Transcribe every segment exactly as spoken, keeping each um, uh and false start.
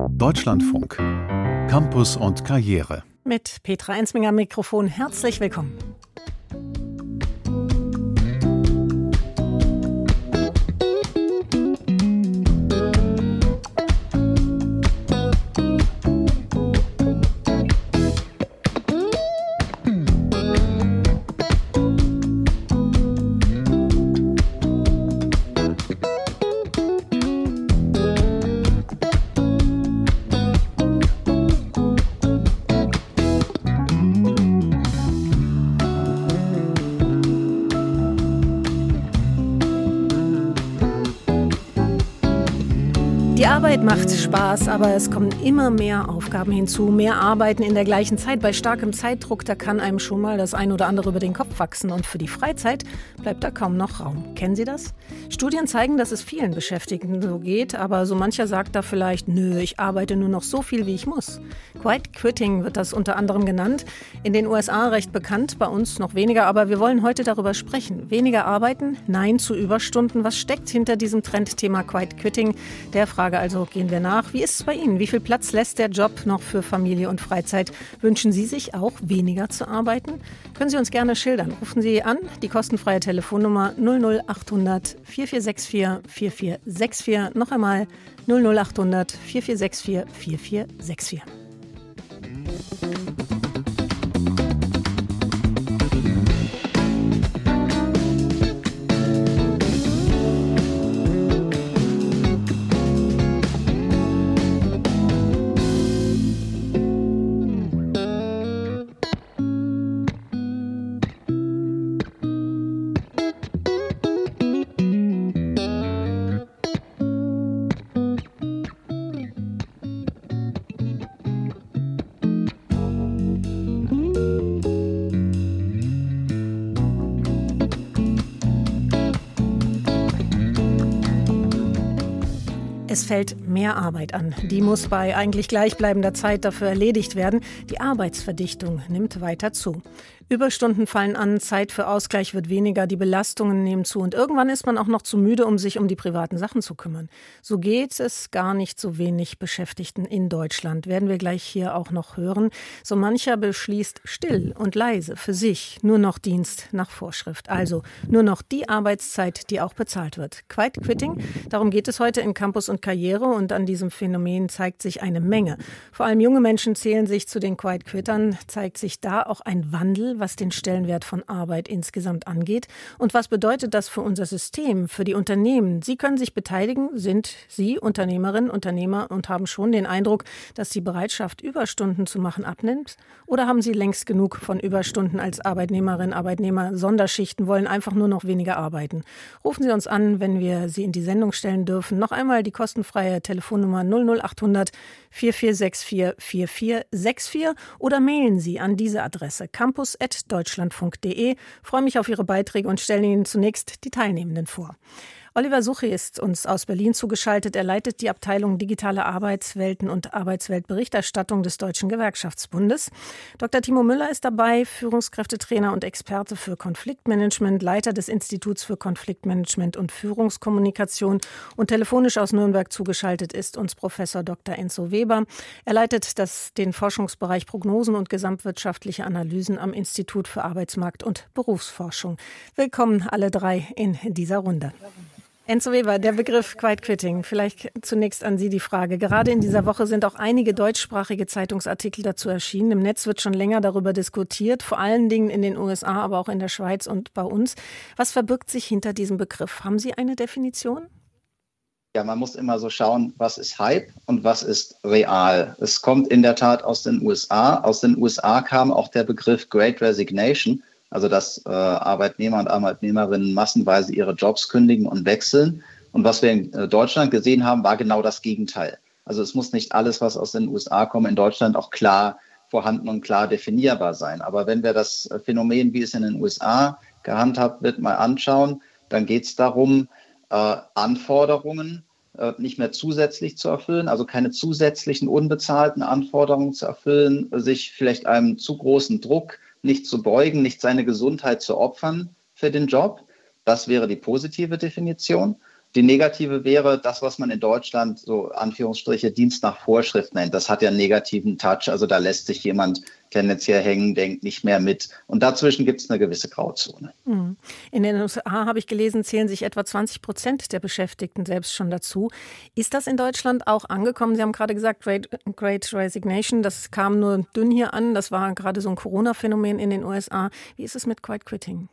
Deutschlandfunk. Campus und Karriere. Mit Petra Ensminger am Mikrofon. Herzlich willkommen. Die Arbeit macht Spaß, aber es kommen immer mehr Aufgaben hinzu, mehr Arbeiten in der gleichen Zeit. Bei starkem Zeitdruck, da kann einem schon mal das ein oder andere über den Kopf wachsen. Und für die Freizeit bleibt da kaum noch Raum. Kennen Sie das? Studien zeigen, dass es vielen Beschäftigten so geht, aber so mancher sagt da vielleicht, nö, ich arbeite nur noch so viel, wie ich muss. Quiet Quitting wird das unter anderem genannt. In den U S A recht bekannt, bei uns noch weniger, aber wir wollen heute darüber sprechen. Weniger arbeiten, nein zu Überstunden. Was steckt hinter diesem Trendthema Quiet Quitting? Der Frage also gehen wir nach. Wie ist es bei Ihnen? Wie viel Platz lässt der Job noch für Familie und Freizeit? Wünschen Sie sich auch weniger zu arbeiten? Können Sie uns gerne schildern. Rufen Sie an, die kostenfreie Telefonnummer null null achthundert vier vier sechs vier vier vier sechs vier. Noch einmal null null achthundert vier vier sechs vier vier vier sechs vier. Es fällt mehr Arbeit an. Die muss bei eigentlich gleichbleibender Zeit dafür erledigt werden. Die Arbeitsverdichtung nimmt weiter zu. Überstunden fallen an, Zeit für Ausgleich wird weniger, die Belastungen nehmen zu und irgendwann ist man auch noch zu müde, um sich um die privaten Sachen zu kümmern. So geht es gar nicht so wenig Beschäftigten in Deutschland, werden wir gleich hier auch noch hören. So mancher beschließt still und leise für sich nur noch Dienst nach Vorschrift. Also nur noch die Arbeitszeit, die auch bezahlt wird. Quiet Quitting, darum geht es heute in Campus und Karriere und an diesem Phänomen zeigt sich eine Menge. Vor allem junge Menschen zählen sich zu den Quiet Quittern, zeigt sich da auch ein Wandel, was den Stellenwert von Arbeit insgesamt angeht. Und was bedeutet das für unser System, für die Unternehmen? Sie können sich beteiligen, sind Sie Unternehmerinnen, Unternehmer und haben schon den Eindruck, dass die Bereitschaft, Überstunden zu machen, abnimmt? Oder haben Sie längst genug von Überstunden als Arbeitnehmerinnen, Arbeitnehmer, Sonderschichten, wollen einfach nur noch weniger arbeiten? Rufen Sie uns an, wenn wir Sie in die Sendung stellen dürfen. Noch einmal die kostenfreie Telefonnummer null null achthundert vier vier sechs vier vier vier sechs vier oder mailen Sie an diese Adresse campus at deutschlandfunk punkt de. Freue mich auf Ihre Beiträge und stelle Ihnen zunächst die Teilnehmenden vor. Oliver Suchy ist uns aus Berlin zugeschaltet. Er leitet die Abteilung Digitale Arbeitswelten und Arbeitsweltberichterstattung des Deutschen Gewerkschaftsbundes. Doktor Timo Müller ist dabei, Führungskräftetrainer und Experte für Konfliktmanagement, Leiter des Instituts für Konfliktmanagement und Führungskommunikation. Und telefonisch aus Nürnberg zugeschaltet ist uns Professor Doktor Enzo Weber. Er leitet das, den Forschungsbereich Prognosen und gesamtwirtschaftliche Analysen am Institut für Arbeitsmarkt- und Berufsforschung. Willkommen alle drei in dieser Runde. Enzo Weber, der Begriff Quiet Quitting. Vielleicht zunächst an Sie die Frage. Gerade in dieser Woche sind auch einige deutschsprachige Zeitungsartikel dazu erschienen. Im Netz wird schon länger darüber diskutiert, vor allen Dingen in den U S A, aber auch in der Schweiz und bei uns. Was verbirgt sich hinter diesem Begriff? Haben Sie eine Definition? Ja, man muss immer so schauen, was ist Hype und was ist real. Es kommt in der Tat aus den U S A. Aus den U S A kam auch der Begriff Great Resignation. Also dass äh, Arbeitnehmer und Arbeitnehmerinnen massenweise ihre Jobs kündigen und wechseln. Und was wir in äh, Deutschland gesehen haben, war genau das Gegenteil. Also es muss nicht alles, was aus den U S A kommt, in Deutschland auch klar vorhanden und klar definierbar sein. Aber wenn wir das Phänomen, wie es in den U S A gehandhabt wird, mal anschauen, dann geht es darum, äh, Anforderungen äh, nicht mehr zusätzlich zu erfüllen, also keine zusätzlichen unbezahlten Anforderungen zu erfüllen, sich vielleicht einem zu großen Druck nicht zu beugen, nicht seine Gesundheit zu opfern für den Job. Das wäre die positive Definition. Die negative wäre das, was man in Deutschland so Anführungsstriche Dienst nach Vorschrift nennt. Das hat ja einen negativen Touch. Also da lässt sich jemand tendenziell hängen, denkt nicht mehr mit. Und dazwischen gibt es eine gewisse Grauzone. In den U S A, habe ich gelesen, zählen sich etwa zwanzig Prozent der Beschäftigten selbst schon dazu. Ist das in Deutschland auch angekommen? Sie haben gerade gesagt, Great, Great Resignation, das kam nur dünn hier an. Das war gerade so ein Corona-Phänomen in den U S A. Wie ist es mit Quiet Quitting?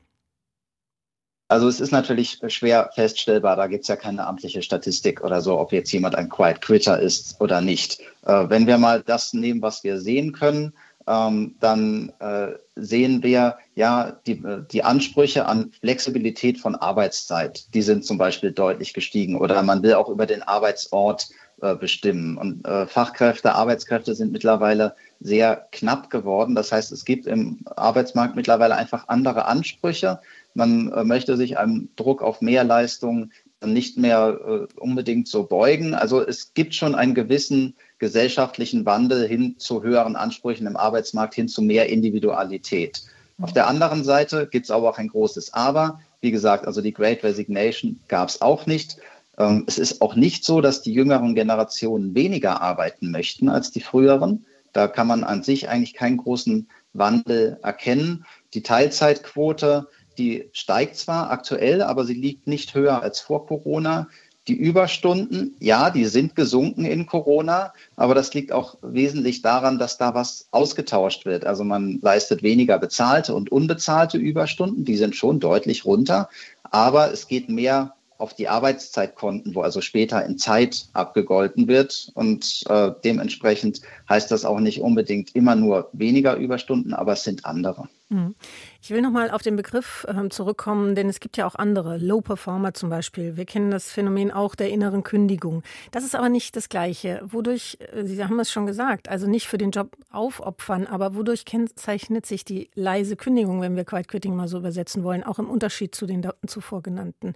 Also es ist natürlich schwer feststellbar, da gibt es ja keine amtliche Statistik oder so, ob jetzt jemand ein Quiet Quitter ist oder nicht. Äh, wenn wir mal das nehmen, was wir sehen können, ähm, dann äh, sehen wir ja die, die Ansprüche an Flexibilität von Arbeitszeit, die sind zum Beispiel deutlich gestiegen oder man will auch über den Arbeitsort äh, bestimmen. Und äh, Fachkräfte, Arbeitskräfte sind mittlerweile sehr knapp geworden. Das heißt, es gibt im Arbeitsmarkt mittlerweile einfach andere Ansprüche. Man äh, möchte sich einem Druck auf mehr Leistung nicht mehr äh, unbedingt so beugen. Also es gibt schon einen gewissen gesellschaftlichen Wandel hin zu höheren Ansprüchen im Arbeitsmarkt, hin zu mehr Individualität. Mhm. Auf der anderen Seite gibt es aber auch ein großes Aber. Wie gesagt, also die Great Resignation gab es auch nicht. Ähm, es ist auch nicht so, dass die jüngeren Generationen weniger arbeiten möchten als die früheren. Da kann man an sich eigentlich keinen großen Wandel erkennen. Die Teilzeitquote, die steigt zwar aktuell, aber sie liegt nicht höher als vor Corona. Die Überstunden, ja, die sind gesunken in Corona, aber das liegt auch wesentlich daran, dass da was ausgetauscht wird. Also man leistet weniger bezahlte und unbezahlte Überstunden, die sind schon deutlich runter, aber es geht mehr auf die Arbeitszeitkonten, wo also später in Zeit abgegolten wird. Und äh, dementsprechend heißt das auch nicht unbedingt immer nur weniger Überstunden, aber es sind andere. Ich will nochmal auf den Begriff äh, zurückkommen, denn es gibt ja auch andere, Low-Performer zum Beispiel. Wir kennen das Phänomen auch der inneren Kündigung. Das ist aber nicht das Gleiche. Wodurch, äh, Sie haben es schon gesagt, also nicht für den Job aufopfern, aber wodurch kennzeichnet sich die leise Kündigung, wenn wir Quiet Quitting mal so übersetzen wollen, auch im Unterschied zu den zuvor genannten?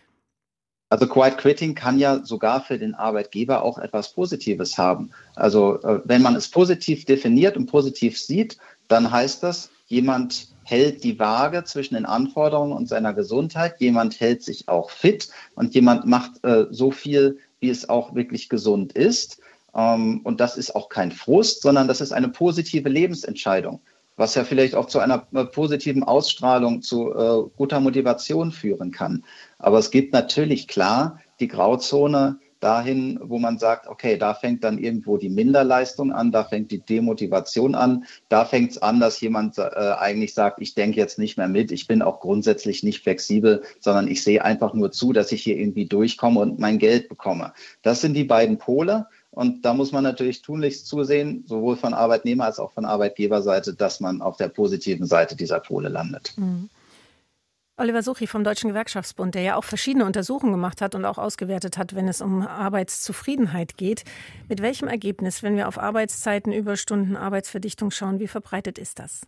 Also Quiet Quitting kann ja sogar für den Arbeitgeber auch etwas Positives haben. Also äh, wenn man es positiv definiert und positiv sieht, dann heißt das, jemand hält die Waage zwischen den Anforderungen und seiner Gesundheit, jemand hält sich auch fit und jemand macht äh, so viel, wie es auch wirklich gesund ist. Ähm, und das ist auch kein Frust, sondern das ist eine positive Lebensentscheidung, was ja vielleicht auch zu einer äh, positiven Ausstrahlung, zu äh, guter Motivation führen kann. Aber es gibt natürlich klar die Grauzone dahin, wo man sagt, okay, da fängt dann irgendwo die Minderleistung an, da fängt die Demotivation an, da fängt es an, dass jemand äh, eigentlich sagt, ich denke jetzt nicht mehr mit, ich bin auch grundsätzlich nicht flexibel, sondern ich sehe einfach nur zu, dass ich hier irgendwie durchkomme und mein Geld bekomme. Das sind die beiden Pole und da muss man natürlich tunlichst zusehen, sowohl von Arbeitnehmer- als auch von Arbeitgeberseite, dass man auf der positiven Seite dieser Pole landet. Mhm. Oliver Suchy vom Deutschen Gewerkschaftsbund, der ja auch verschiedene Untersuchungen gemacht hat und auch ausgewertet hat, wenn es um Arbeitszufriedenheit geht. Mit welchem Ergebnis, wenn wir auf Arbeitszeiten, Überstunden, Arbeitsverdichtung schauen, wie verbreitet ist das?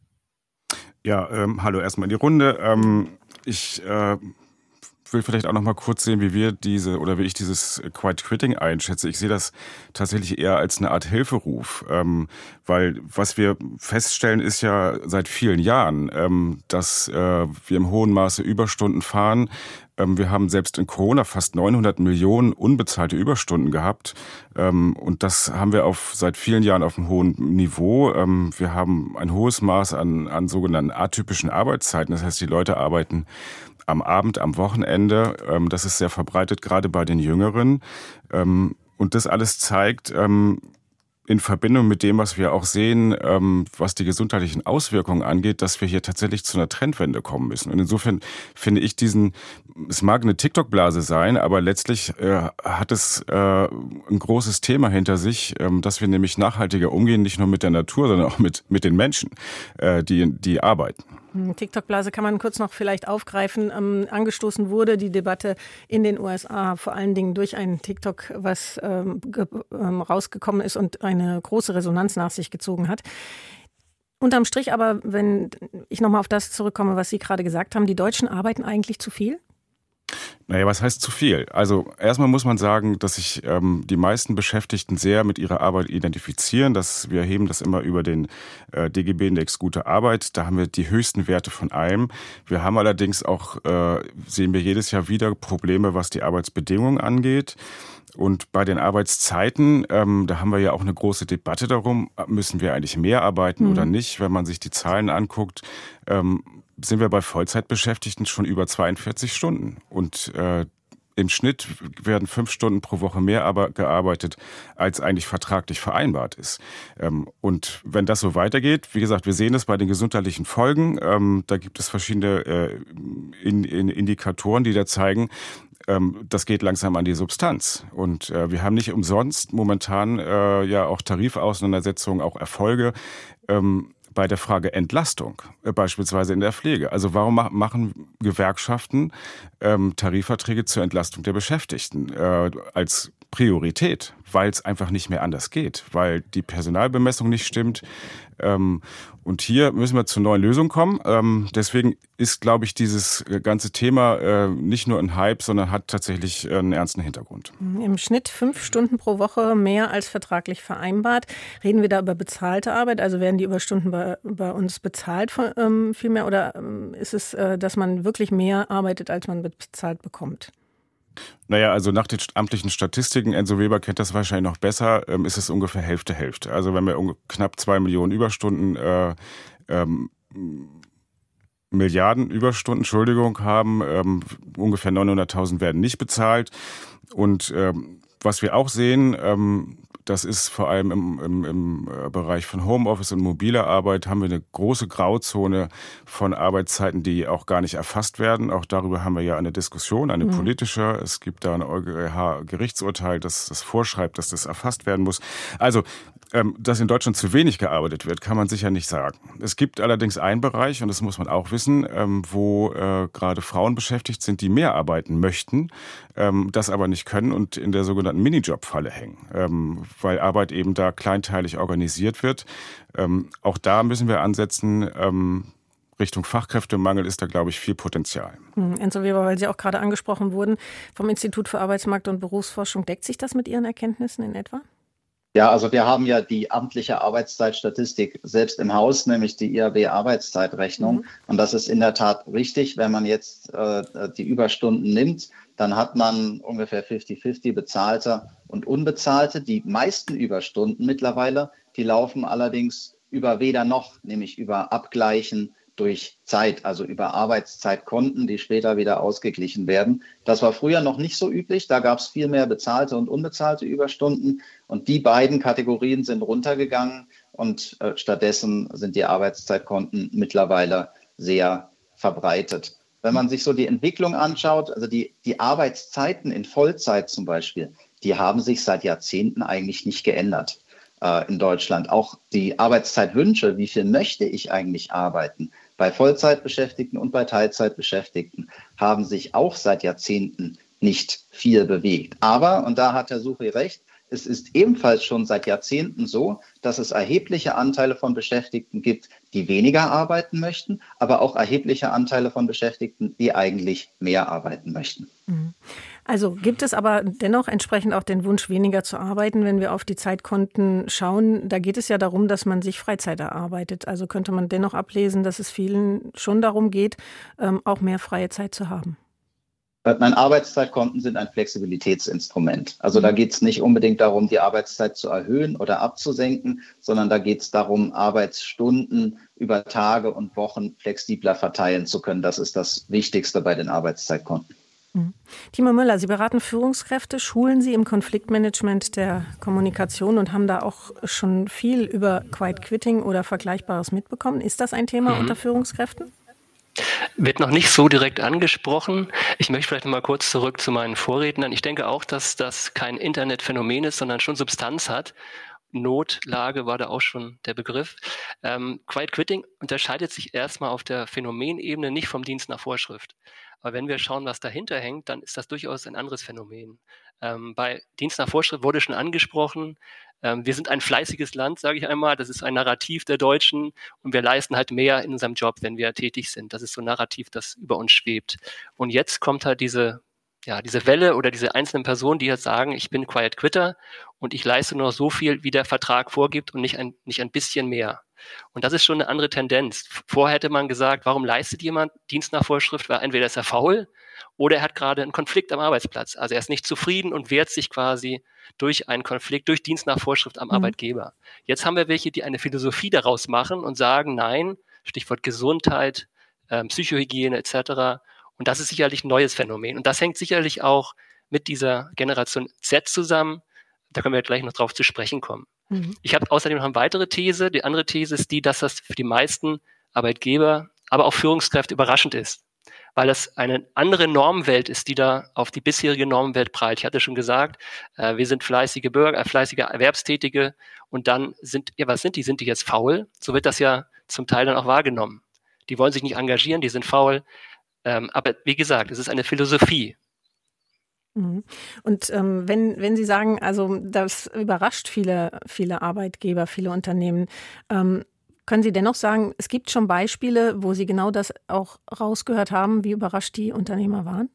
Ja, ähm, hallo erstmal in die Runde. Ähm, ich äh, will vielleicht auch noch mal kurz sehen, wie wir diese oder wie ich dieses Quiet Quitting einschätze. Ich sehe das tatsächlich eher als eine Art Hilferuf, ähm, weil was wir feststellen ist ja seit vielen Jahren, ähm, dass äh, wir im hohen Maße Überstunden fahren. Ähm, wir haben selbst in Corona fast neunhundert Millionen unbezahlte Überstunden gehabt, ähm, und das haben wir auf seit vielen Jahren auf einem hohen Niveau. Ähm, wir haben ein hohes Maß an, an sogenannten atypischen Arbeitszeiten. Das heißt, die Leute arbeiten am Abend, am Wochenende. Das ist sehr verbreitet, gerade bei den Jüngeren. Und das alles zeigt, in Verbindung mit dem, was wir auch sehen, was die gesundheitlichen Auswirkungen angeht, dass wir hier tatsächlich zu einer Trendwende kommen müssen. Und insofern finde ich diesen, es mag eine TikTok-Blase sein, aber letztlich hat es ein großes Thema hinter sich, dass wir nämlich nachhaltiger umgehen, nicht nur mit der Natur, sondern auch mit, mit den Menschen, die, die arbeiten. TikTok-Blase kann man kurz noch vielleicht aufgreifen. Ähm, angestoßen wurde die Debatte in den U S A vor allen Dingen durch ein TikTok, was ähm, ge- ähm, rausgekommen ist und eine große Resonanz nach sich gezogen hat. Unterm Strich aber, wenn ich nochmal auf das zurückkomme, was Sie gerade gesagt haben, die Deutschen arbeiten eigentlich zu viel? Naja, was heißt zu viel? Also erstmal muss man sagen, dass sich ähm, die meisten Beschäftigten sehr mit ihrer Arbeit identifizieren. Das, wir heben das immer über den äh, D G B-Index Gute Arbeit. Da haben wir die höchsten Werte von allem. Wir haben allerdings auch, äh, sehen wir jedes Jahr wieder Probleme, was die Arbeitsbedingungen angeht. Und bei den Arbeitszeiten, ähm, da haben wir ja auch eine große Debatte darum, müssen wir eigentlich mehr arbeiten mhm. oder nicht. Wenn man sich die Zahlen anguckt, ähm, sind wir bei Vollzeitbeschäftigten schon über zweiundvierzig Stunden. Und äh, im Schnitt werden fünf Stunden pro Woche mehr aber gearbeitet, als eigentlich vertraglich vereinbart ist. Ähm, und wenn das so weitergeht, wie gesagt, wir sehen es bei den gesundheitlichen Folgen, ähm, da gibt es verschiedene äh, in, in Indikatoren, die da zeigen, ähm, das geht langsam an die Substanz. Und äh, wir haben nicht umsonst momentan äh, ja auch Tarifauseinandersetzungen, auch Erfolge, ähm, bei der Frage Entlastung, äh, beispielsweise in der Pflege. Also warum ma- machen Gewerkschaften ähm, Tarifverträge zur Entlastung der Beschäftigten äh, als Priorität? Weil es einfach nicht mehr anders geht, weil die Personalbemessung nicht stimmt. Ähm, und hier müssen wir zu neuen Lösungen kommen. Ähm, deswegen ist, glaube ich, dieses ganze Thema äh, nicht nur ein Hype, sondern hat tatsächlich einen ernsten Hintergrund. Im Schnitt fünf Stunden pro Woche mehr als vertraglich vereinbart. Reden wir da über bezahlte Arbeit? Also werden die Überstunden bei, bei uns bezahlt von, ähm, viel mehr? Oder ähm, ist es, äh, dass man wirklich mehr arbeitet, als man bezahlt bekommt? Naja, also nach den amtlichen Statistiken, Enzo Weber kennt das wahrscheinlich noch besser, ähm, ist es ungefähr Hälfte, Hälfte. Also wenn wir knapp zwei Millionen Überstunden, äh, ähm, Milliarden Überstunden, Entschuldigung, haben, ähm, ungefähr neunhunderttausend werden nicht bezahlt. Und ähm, was wir auch sehen, ähm, das ist vor allem im, im, im Bereich von Homeoffice und mobiler Arbeit, haben wir eine große Grauzone von Arbeitszeiten, die auch gar nicht erfasst werden. Auch darüber haben wir ja eine Diskussion, eine mhm. politische. Es gibt da ein EuGH-Gerichtsurteil, das das vorschreibt, dass das erfasst werden muss. Also, ähm, dass in Deutschland zu wenig gearbeitet wird, kann man sicher nicht sagen. Es gibt allerdings einen Bereich, und das muss man auch wissen, ähm, wo äh, gerade Frauen beschäftigt sind, die mehr arbeiten möchten, ähm, das aber nicht können und in der sogenannten Minijob-Falle hängen. Ähm, weil Arbeit eben da kleinteilig organisiert wird. Ähm, auch da müssen wir ansetzen. Ähm, Richtung Fachkräftemangel ist da, glaube ich, viel Potenzial. Hm, Enzo Weber, weil Sie auch gerade angesprochen wurden, vom Institut für Arbeitsmarkt- und Berufsforschung, deckt sich das mit Ihren Erkenntnissen in etwa? Ja, also wir haben ja die amtliche Arbeitszeitstatistik selbst im Haus, nämlich die I A B-Arbeitszeitrechnung. Mhm. Und das ist in der Tat richtig. Wenn man jetzt äh, die Überstunden nimmt, dann hat man ungefähr fünfzig fünfzig bezahlte und unbezahlte. Die meisten Überstunden mittlerweile, die laufen allerdings über weder noch, nämlich über Abgleichen durch Zeit, also über Arbeitszeitkonten, die später wieder ausgeglichen werden. Das war früher noch nicht so üblich. Da gab es viel mehr bezahlte und unbezahlte Überstunden. Und die beiden Kategorien sind runtergegangen. Und äh, stattdessen sind die Arbeitszeitkonten mittlerweile sehr verbreitet. Wenn man sich so die Entwicklung anschaut, also die, die Arbeitszeiten in Vollzeit zum Beispiel, die haben sich seit Jahrzehnten eigentlich nicht geändert äh, in Deutschland. Auch die Arbeitszeitwünsche, wie viel möchte ich eigentlich arbeiten, bei Vollzeitbeschäftigten und bei Teilzeitbeschäftigten haben sich auch seit Jahrzehnten nicht viel bewegt. Aber, und da hat Herr Suchy recht, es ist ebenfalls schon seit Jahrzehnten so, dass es erhebliche Anteile von Beschäftigten gibt, die weniger arbeiten möchten, aber auch erhebliche Anteile von Beschäftigten, die eigentlich mehr arbeiten möchten. Also gibt es aber dennoch entsprechend auch den Wunsch, weniger zu arbeiten, wenn wir auf die Zeitkonten schauen. Da geht es ja darum, dass man sich Freizeit erarbeitet. Also könnte man dennoch ablesen, dass es vielen schon darum geht, auch mehr freie Zeit zu haben. Nein, Arbeitszeitkonten sind ein Flexibilitätsinstrument. Also da geht es nicht unbedingt darum, die Arbeitszeit zu erhöhen oder abzusenken, sondern da geht es darum, Arbeitsstunden über Tage und Wochen flexibler verteilen zu können. Das ist das Wichtigste bei den Arbeitszeitkonten. Mhm. Timo Müller, Sie beraten Führungskräfte, schulen Sie im Konfliktmanagement der Kommunikation und haben da auch schon viel über Quiet Quitting oder Vergleichbares mitbekommen. Ist das ein Thema mhm. unter Führungskräften? Wird noch nicht so direkt angesprochen. Ich möchte vielleicht noch mal kurz zurück zu meinen Vorrednern. Ich denke auch, dass das kein Internetphänomen ist, sondern schon Substanz hat. Notlage war da auch schon der Begriff. Ähm, Quiet Quitting unterscheidet sich erstmal auf der Phänomenebene nicht vom Dienst nach Vorschrift. Aber wenn wir schauen, was dahinter hängt, dann ist das durchaus ein anderes Phänomen. Ähm, bei Dienst nach Vorschrift wurde schon angesprochen, ähm, wir sind ein fleißiges Land, sage ich einmal. Das ist ein Narrativ der Deutschen und wir leisten halt mehr in unserem Job, wenn wir tätig sind. Das ist so ein Narrativ, das über uns schwebt. Und jetzt kommt halt diese Ja, diese Welle oder diese einzelnen Personen, die jetzt sagen, ich bin Quiet Quitter und ich leiste nur so viel, wie der Vertrag vorgibt und nicht ein, nicht ein bisschen mehr. Und das ist schon eine andere Tendenz. Vorher hätte man gesagt, warum leistet jemand Dienst nach Vorschrift? Weil entweder ist er faul oder er hat gerade einen Konflikt am Arbeitsplatz. Also er ist nicht zufrieden und wehrt sich quasi durch einen Konflikt, durch Dienst nach Vorschrift am mhm. Arbeitgeber. Jetzt haben wir welche, die eine Philosophie daraus machen und sagen, nein, Stichwort Gesundheit, äh, Psychohygiene et cetera. Und das ist sicherlich ein neues Phänomen. Und das hängt sicherlich auch mit dieser Generation Z zusammen. Da können wir gleich noch drauf zu sprechen kommen. Mhm. Ich habe außerdem noch eine weitere These. Die andere These ist die, dass das für die meisten Arbeitgeber, aber auch Führungskräfte überraschend ist. Weil das eine andere Normwelt ist, die da auf die bisherige Normwelt prallt. Ich hatte schon gesagt, äh, wir sind fleißige Bürger, äh, fleißige Erwerbstätige. Und dann sind, ja, was sind die? Sind die jetzt faul? So wird das ja zum Teil dann auch wahrgenommen. Die wollen sich nicht engagieren, die sind faul. Ähm, aber wie gesagt, es ist eine Philosophie. Und ähm, wenn, wenn Sie sagen, also das überrascht viele, viele Arbeitgeber, viele Unternehmen, ähm, können Sie dennoch sagen, es gibt schon Beispiele, wo Sie genau das auch rausgehört haben, wie überrascht die Unternehmer waren?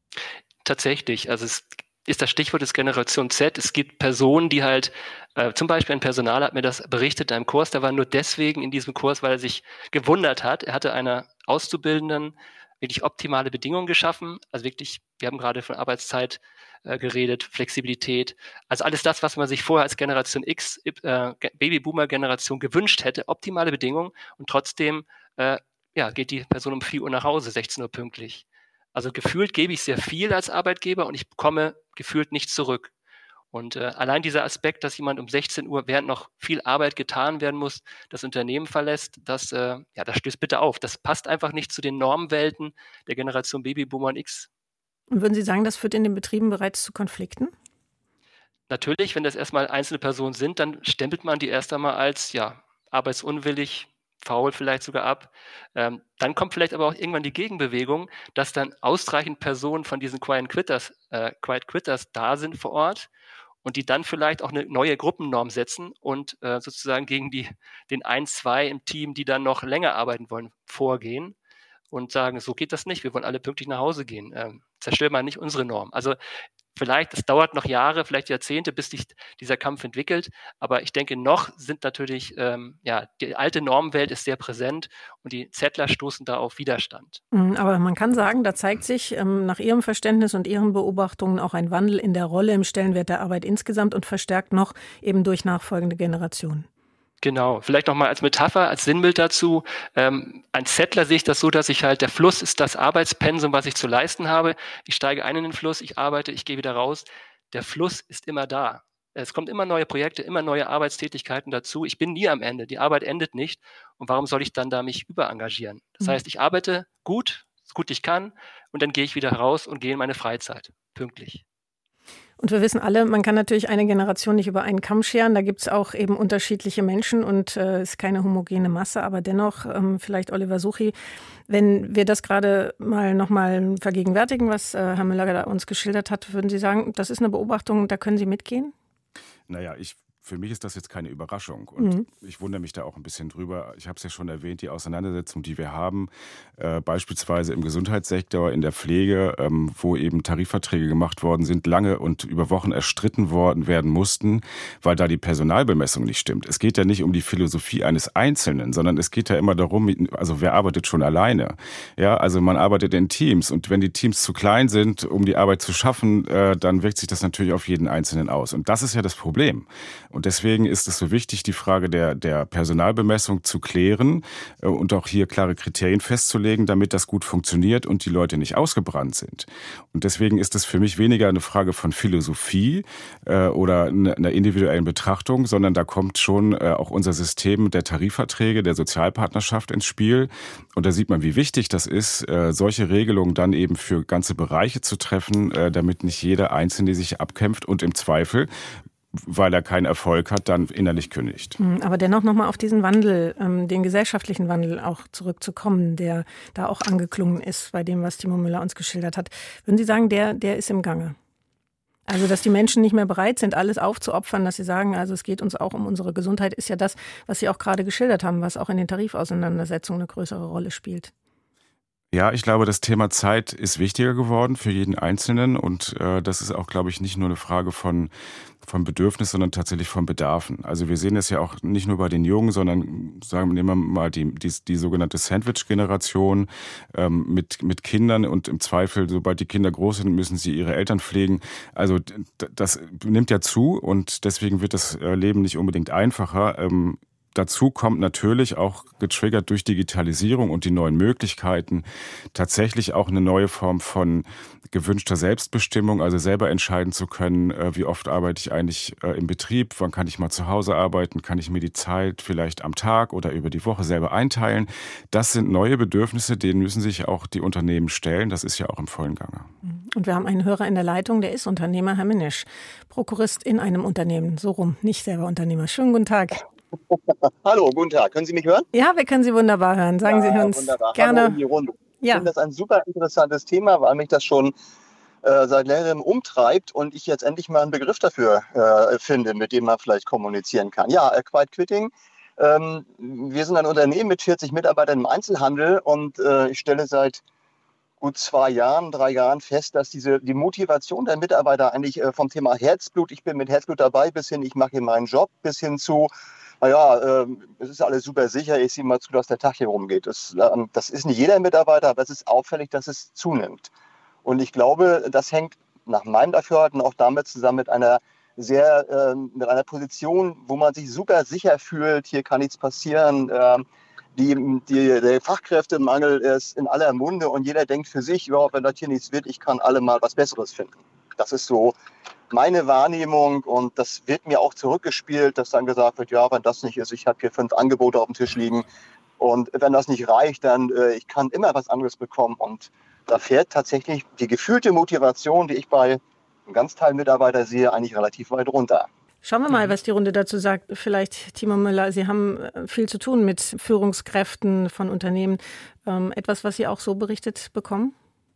Tatsächlich, also es ist das Stichwort des Generation Z. Es gibt Personen, die halt, äh, zum Beispiel ein Personaler hat mir das berichtet in einem Kurs, der war nur deswegen in diesem Kurs, weil er sich gewundert hat. Er hatte einer Auszubildenden wirklich optimale Bedingungen geschaffen. Also wirklich, wir haben gerade von Arbeitszeit äh, geredet, Flexibilität. Also alles das, was man sich vorher als Generation X, äh, Babyboomer-Generation gewünscht hätte, optimale Bedingungen. Und trotzdem äh, ja, geht die Person um vier Uhr nach Hause, sechzehn Uhr pünktlich. Also gefühlt gebe ich sehr viel als Arbeitgeber und ich bekomme gefühlt nichts zurück. Und äh, allein dieser Aspekt, dass jemand um sechzehn Uhr, während noch viel Arbeit getan werden muss, das Unternehmen verlässt, das, äh, ja, das stößt bitte auf. Das passt einfach nicht zu den Normwelten der Generation Babyboomer und X. Und würden Sie sagen, das führt in den Betrieben bereits zu Konflikten? Natürlich, wenn das erstmal einzelne Personen sind, dann stempelt man die erst einmal als ja, arbeitsunwillig, faul vielleicht sogar ab. Ähm, dann kommt vielleicht aber auch irgendwann die Gegenbewegung, dass dann ausreichend Personen von diesen Quiet Quitters, äh, Quiet Quitters da sind vor Ort und die dann vielleicht auch eine neue Gruppennorm setzen und äh, sozusagen gegen die, den ein, zwei im Team, die dann noch länger arbeiten wollen, vorgehen und sagen, so geht das nicht, wir wollen alle pünktlich nach Hause gehen. Ähm, zerstört mal nicht unsere Norm. Also vielleicht, es dauert noch Jahre, vielleicht Jahrzehnte, bis sich dieser Kampf entwickelt. Aber ich denke, noch sind natürlich, ähm, ja, die alte Normwelt ist sehr präsent und die Zettler stoßen da auf Widerstand. Aber man kann sagen, da zeigt sich ähm, nach Ihrem Verständnis und Ihren Beobachtungen auch ein Wandel in der Rolle, im Stellenwert der Arbeit insgesamt und verstärkt noch eben durch nachfolgende Generationen. Genau, vielleicht nochmal als Metapher, als Sinnbild dazu. Ähm, als Zettler sehe ich das so, dass ich halt, der Fluss ist das Arbeitspensum, was ich zu leisten habe. Ich steige ein in den Fluss, ich arbeite, ich gehe wieder raus. Der Fluss ist immer da. Es kommen immer neue Projekte, immer neue Arbeitstätigkeiten dazu. Ich bin nie am Ende, die Arbeit endet nicht. Und warum soll ich dann da mich überengagieren? Das mhm. heißt, ich arbeite gut, so gut ich kann, und dann gehe ich wieder raus und gehe in meine Freizeit, pünktlich. Und wir wissen alle, man kann natürlich eine Generation nicht über einen Kamm scheren. Da gibt es auch eben unterschiedliche Menschen und es äh, ist keine homogene Masse. Aber dennoch, ähm, vielleicht Oliver Suchy, wenn wir das gerade mal nochmal vergegenwärtigen, was äh, Herr Müller da uns geschildert hat, würden Sie sagen, das ist eine Beobachtung, da können Sie mitgehen? Naja, ich Für mich ist das jetzt keine Überraschung und mhm. ich wundere mich da auch ein bisschen drüber. Ich habe es ja schon erwähnt, die Auseinandersetzung, die wir haben, äh, beispielsweise im Gesundheitssektor, in der Pflege, ähm, wo eben Tarifverträge gemacht worden sind, lange und über Wochen erstritten worden werden mussten, weil da die Personalbemessung nicht stimmt. Es geht ja nicht um die Philosophie eines Einzelnen, sondern es geht ja immer darum, also wer arbeitet schon alleine? Ja, also man arbeitet in Teams und wenn die Teams zu klein sind, um die Arbeit zu schaffen, äh, dann wirkt sich das natürlich auf jeden Einzelnen aus. Und das ist ja das Problem. Und deswegen ist es so wichtig, die Frage der, der Personalbemessung zu klären äh, und auch hier klare Kriterien festzulegen, damit das gut funktioniert und die Leute nicht ausgebrannt sind. Und deswegen ist es für mich weniger eine Frage von Philosophie äh, oder einer individuellen Betrachtung, sondern da kommt schon äh, auch unser System der Tarifverträge, der Sozialpartnerschaft ins Spiel. Und da sieht man, wie wichtig das ist, äh, solche Regelungen dann eben für ganze Bereiche zu treffen, äh, damit nicht jeder Einzelne sich abkämpft und im Zweifel weil er keinen Erfolg hat, dann innerlich kündigt. Aber dennoch nochmal auf diesen Wandel, den gesellschaftlichen Wandel auch zurückzukommen, der da auch angeklungen ist bei dem, was Timo Müller uns geschildert hat. Würden Sie sagen, der, der ist im Gange? Also, dass die Menschen nicht mehr bereit sind, alles aufzuopfern, dass sie sagen, also es geht uns auch um unsere Gesundheit, ist ja das, was Sie auch gerade geschildert haben, was auch in den Tarifauseinandersetzungen eine größere Rolle spielt. Ja, ich glaube, das Thema Zeit ist wichtiger geworden für jeden Einzelnen und äh, das ist auch, glaube ich, nicht nur eine Frage von von Bedürfnis, sondern tatsächlich von Bedarfen. Also wir sehen das ja auch nicht nur bei den Jungen, sondern sagen wir mal die die, die sogenannte Sandwich-Generation ähm, mit mit Kindern und im Zweifel, sobald die Kinder groß sind, müssen sie ihre Eltern pflegen. Also das nimmt ja zu und deswegen wird das Leben nicht unbedingt einfacher. Ähm, Dazu kommt natürlich auch getriggert durch Digitalisierung und die neuen Möglichkeiten tatsächlich auch eine neue Form von gewünschter Selbstbestimmung, also selber entscheiden zu können, wie oft arbeite ich eigentlich im Betrieb, wann kann ich mal zu Hause arbeiten, kann ich mir die Zeit vielleicht am Tag oder über die Woche selber einteilen. Das sind neue Bedürfnisse, denen müssen sich auch die Unternehmen stellen. Das ist ja auch im vollen Gange. Und wir haben einen Hörer in der Leitung, der ist Unternehmer, Herr Minisch, Prokurist in einem Unternehmen, so rum, nicht selber Unternehmer. Schönen guten Tag. Hallo, guten Tag. Können Sie mich hören? Ja, wir können Sie wunderbar hören. Sagen ja, Sie uns wunderbar. gerne. Hallo in die Runde. Ich ja. finde das ein super interessantes Thema, weil mich das schon äh, seit längerem umtreibt und ich jetzt endlich mal einen Begriff dafür äh, finde, mit dem man vielleicht kommunizieren kann. Ja, äh, Quiet Quitting. Ähm, wir sind ein Unternehmen mit vierzig Mitarbeitern im Einzelhandel und äh, ich stelle seit gut zwei Jahren, drei Jahren fest, dass diese die Motivation der Mitarbeiter eigentlich äh, vom Thema Herzblut, ich bin mit Herzblut dabei, bis hin, ich mache hier meinen Job, bis hin zu naja, äh, es ist alles super sicher, ich sehe mal zu, dass der Tag hier rumgeht. Das, äh, das ist nicht jeder Mitarbeiter, aber es ist auffällig, dass es zunimmt. Und ich glaube, das hängt nach meinem Dafürhalten auch damit zusammen mit einer sehr, äh, mit einer Position, wo man sich super sicher fühlt, hier kann nichts passieren. Äh, die, die, der Fachkräftemangel ist in aller Munde und jeder denkt für sich, ja, wenn das hier nichts wird, ich kann alle mal was Besseres finden. Das ist so meine Wahrnehmung und das wird mir auch zurückgespielt, dass dann gesagt wird, ja, wenn das nicht ist, ich habe hier fünf Angebote auf dem Tisch liegen und wenn das nicht reicht, dann äh, ich kann immer was anderes bekommen und da fährt tatsächlich die gefühlte Motivation, die ich bei einem Ganzteil Mitarbeiter sehe, eigentlich relativ weit runter. Schauen wir mal, was die Runde dazu sagt. Vielleicht, Timo Müller, Sie haben viel zu tun mit Führungskräften von Unternehmen. Ähm, etwas, was Sie auch so berichtet bekommen?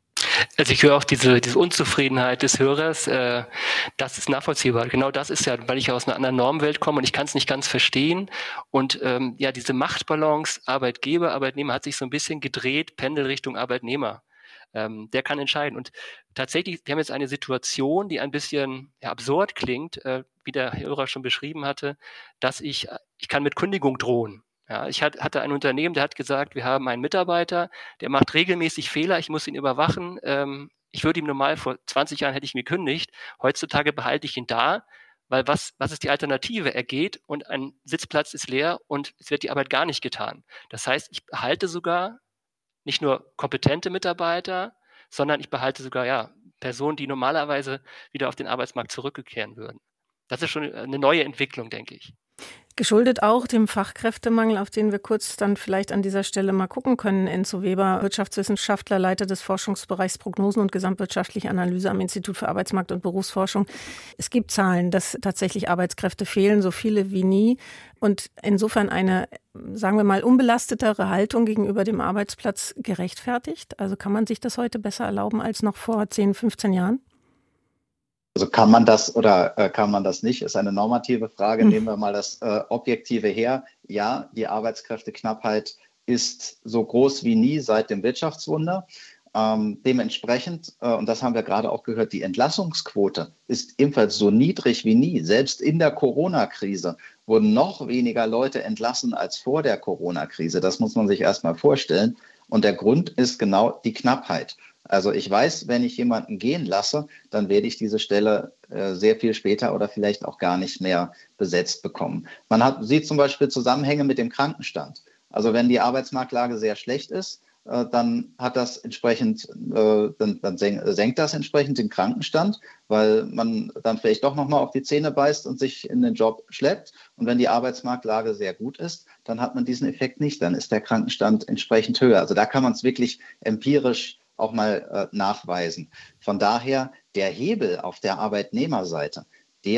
Also ich höre auch diese, diese Unzufriedenheit des Hörers, äh, das ist nachvollziehbar. Genau das ist ja, weil ich aus einer anderen Normwelt komme und ich kann es nicht ganz verstehen. Und ähm, ja, diese Machtbalance Arbeitgeber, Arbeitnehmer hat sich so ein bisschen gedreht, Pendel Richtung Arbeitnehmer. Ähm, der kann entscheiden. Und tatsächlich, wir haben jetzt eine Situation, die ein bisschen ja, absurd klingt, äh, wie der Hörer schon beschrieben hatte, dass ich, ich kann mit Kündigung drohen. Ja, ich hatte ein Unternehmen, der hat gesagt, wir haben einen Mitarbeiter, der macht regelmäßig Fehler, ich muss ihn überwachen. Ähm, ich würde ihm normal, vor zwanzig Jahren hätte ich ihn gekündigt, heutzutage behalte ich ihn da, weil was, was ist die Alternative? Er geht und ein Sitzplatz ist leer und es wird die Arbeit gar nicht getan. Das heißt, ich behalte sogar nicht nur kompetente Mitarbeiter, sondern ich behalte sogar ja, Personen, die normalerweise wieder auf den Arbeitsmarkt zurückkehren würden. Das ist schon eine neue Entwicklung, denke ich. Geschuldet auch dem Fachkräftemangel, auf den wir kurz dann vielleicht an dieser Stelle mal gucken können. Enzo Weber, Wirtschaftswissenschaftler, Leiter des Forschungsbereichs Prognosen und gesamtwirtschaftliche Analyse am Institut für Arbeitsmarkt und Berufsforschung. Es gibt Zahlen, dass tatsächlich Arbeitskräfte fehlen, so viele wie nie. Und insofern eine, sagen wir mal, unbelastetere Haltung gegenüber dem Arbeitsplatz gerechtfertigt. Also kann man sich das heute besser erlauben als noch vor zehn, fünfzehn Jahren? Also kann man das oder äh, kann man das nicht, ist eine normative Frage. Nehmen wir mal das äh, Objektive her. Ja, die Arbeitskräfteknappheit ist so groß wie nie seit dem Wirtschaftswunder. Ähm, dementsprechend, äh, und das haben wir gerade auch gehört, die Entlassungsquote ist ebenfalls so niedrig wie nie. Selbst in der Corona-Krise wurden noch weniger Leute entlassen als vor der Corona-Krise. Das muss man sich erstmal vorstellen. Und der Grund ist genau die Knappheit. Also ich weiß, wenn ich jemanden gehen lasse, dann werde ich diese Stelle äh, sehr viel später oder vielleicht auch gar nicht mehr besetzt bekommen. Man hat, sieht zum Beispiel Zusammenhänge mit dem Krankenstand. Also wenn die Arbeitsmarktlage sehr schlecht ist, äh, dann hat das entsprechend, äh, dann, dann senkt das entsprechend den Krankenstand, weil man dann vielleicht doch nochmal auf die Zähne beißt und sich in den Job schleppt. Und wenn die Arbeitsmarktlage sehr gut ist, dann hat man diesen Effekt nicht. Dann ist der Krankenstand entsprechend höher. Also da kann man es wirklich empirisch auch mal äh, nachweisen. Von daher, der Hebel auf der Arbeitnehmerseite, der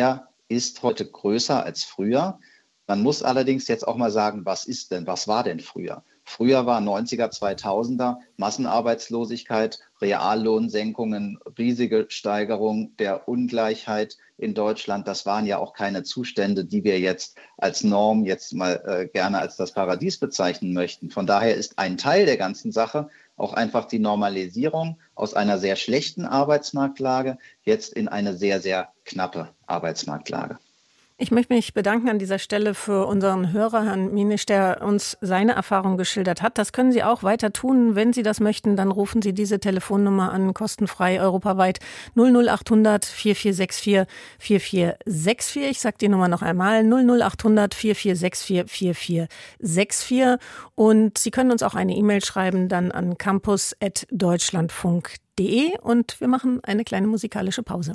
ist heute größer als früher. Man muss allerdings jetzt auch mal sagen, was ist denn, was war denn früher? Früher war neunziger, zweitausender Massenarbeitslosigkeit, Reallohnsenkungen, riesige Steigerung der Ungleichheit in Deutschland. Das waren ja auch keine Zustände, die wir jetzt als Norm jetzt mal äh, gerne als das Paradies bezeichnen möchten. Von daher ist ein Teil der ganzen Sache auch einfach die Normalisierung aus einer sehr schlechten Arbeitsmarktlage jetzt in eine sehr, sehr knappe Arbeitsmarktlage. Ich möchte mich bedanken an dieser Stelle für unseren Hörer, Herrn Mienisch, der uns seine Erfahrung geschildert hat. Das können Sie auch weiter tun. Wenn Sie das möchten, dann rufen Sie diese Telefonnummer an, kostenfrei europaweit null null achthundert vier vier sechs vier vier vier sechs vier. Ich sage die Nummer noch einmal, null null achthundert vier vier sechs vier vier vier sechs vier. Und Sie können uns auch eine E-Mail schreiben, dann an campus at deutschlandfunk punkt de. Und wir machen eine kleine musikalische Pause.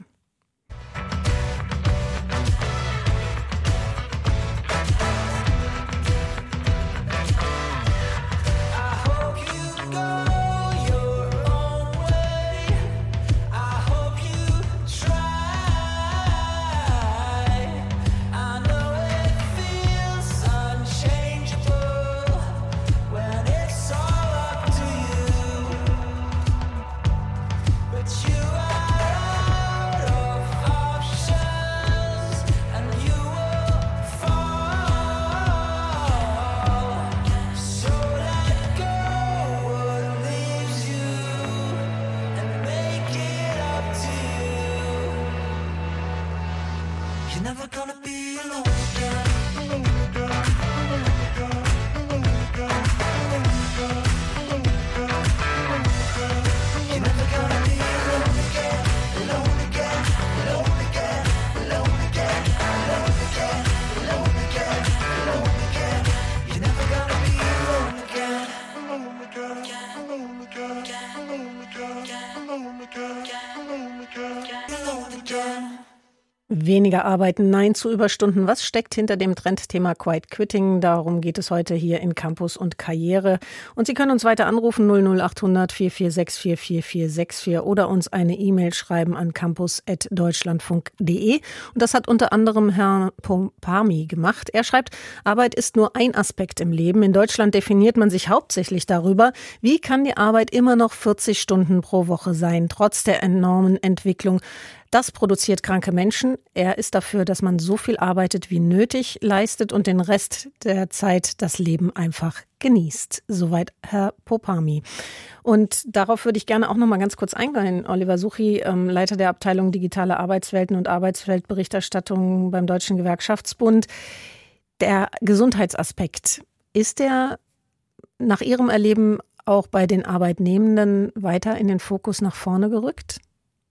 Weniger arbeiten, nein zu Überstunden. Was steckt hinter dem Trendthema Quiet Quitting? Darum geht es heute hier in Campus und Karriere. Und Sie können uns weiter anrufen, null null achthundert vier vier sechs vier vier vier sechs vier oder uns eine E-Mail schreiben an campus at deutschlandfunk punkt de. Und das hat unter anderem Herr Popami gemacht. Er schreibt, Arbeit ist nur ein Aspekt im Leben. In Deutschland definiert man sich hauptsächlich darüber, wie kann die Arbeit immer noch vierzig Stunden pro Woche sein, trotz der enormen Entwicklung. Das produziert kranke Menschen. Er ist dafür, dass man so viel arbeitet wie nötig, leistet und den Rest der Zeit das Leben einfach genießt. Soweit Herr Popami. Und darauf würde ich gerne auch noch mal ganz kurz eingehen. Oliver Suchy, ähm, Leiter der Abteilung Digitale Arbeitswelten und Arbeitsweltberichterstattung beim Deutschen Gewerkschaftsbund. Der Gesundheitsaspekt, ist der nach Ihrem Erleben auch bei den Arbeitnehmenden weiter in den Fokus nach vorne gerückt?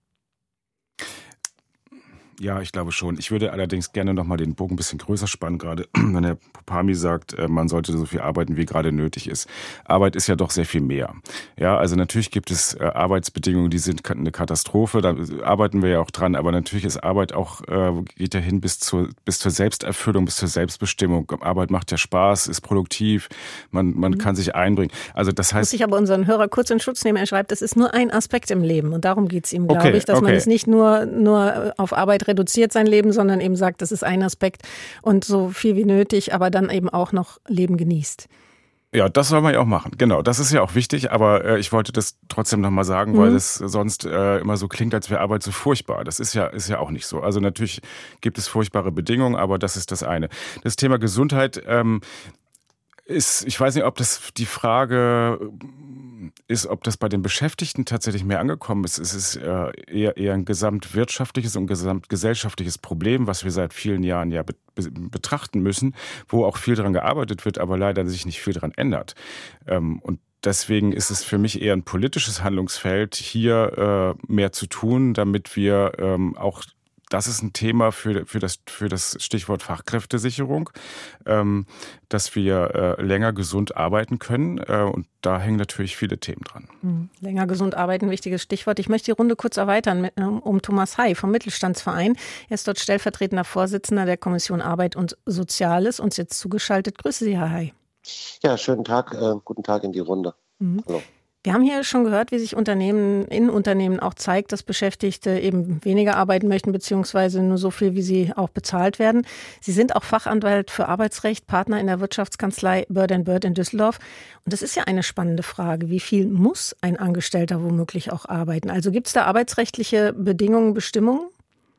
Ja, ich glaube schon. Ich würde allerdings gerne noch mal den Bogen ein bisschen größer spannen, gerade wenn Herr Popami sagt, man sollte so viel arbeiten, wie gerade nötig ist. Arbeit ist ja doch sehr viel mehr. Ja, also natürlich gibt es Arbeitsbedingungen, die sind eine Katastrophe, da arbeiten wir ja auch dran, aber natürlich ist Arbeit auch, geht ja hin bis zur, bis zur Selbsterfüllung, bis zur Selbstbestimmung. Arbeit macht ja Spaß, ist produktiv, man, man mhm. kann sich einbringen. Also das heißt. Muss ich aber unseren Hörer kurz in Schutz nehmen. Er schreibt, es ist nur ein Aspekt im Leben und darum geht es ihm, glaube okay, ich, dass okay. man es nicht nur, nur auf Arbeit reduziert sein Leben, sondern eben sagt, das ist ein Aspekt und so viel wie nötig, aber dann eben auch noch Leben genießt. Ja, das soll man ja auch machen. Genau, das ist ja auch wichtig, aber äh, ich wollte das trotzdem nochmal sagen, mhm. weil es sonst äh, immer so klingt, als wäre Arbeit so furchtbar. Das ist ja, ist ja auch nicht so. Also natürlich gibt es furchtbare Bedingungen, aber das ist das eine. Das Thema Gesundheit ähm, ist, ich weiß nicht, ob das die Frage ist, ob das bei den Beschäftigten tatsächlich mehr angekommen ist. Es ist eher, eher ein gesamtwirtschaftliches und gesamtgesellschaftliches Problem, was wir seit vielen Jahren ja be- betrachten müssen, wo auch viel daran gearbeitet wird, aber leider sich nicht viel daran ändert. Und deswegen ist es für mich eher ein politisches Handlungsfeld, hier mehr zu tun, damit wir auch Das ist ein Thema für, für, das, für das Stichwort Fachkräftesicherung, ähm, dass wir äh, länger gesund arbeiten können. Äh, und da hängen natürlich viele Themen dran. Mhm. Länger gesund arbeiten, wichtiges Stichwort. Ich möchte die Runde kurz erweitern mit, um Thomas Hay vom Mittelstandsverein. Er ist dort stellvertretender Vorsitzender der Kommission Arbeit und Soziales und ist jetzt zugeschaltet. Grüße Sie, Herr Hay. Ja, schönen Tag, äh, guten Tag in die Runde. Mhm. Hallo. Wir haben hier schon gehört, wie sich Unternehmen in Unternehmen auch zeigt, dass Beschäftigte eben weniger arbeiten möchten, beziehungsweise nur so viel, wie sie auch bezahlt werden. Sie sind auch Fachanwalt für Arbeitsrecht, Partner in der Wirtschaftskanzlei Bird and Bird in Düsseldorf. Und das ist ja eine spannende Frage. Wie viel muss ein Angestellter womöglich auch arbeiten? Also gibt es da arbeitsrechtliche Bedingungen, Bestimmungen?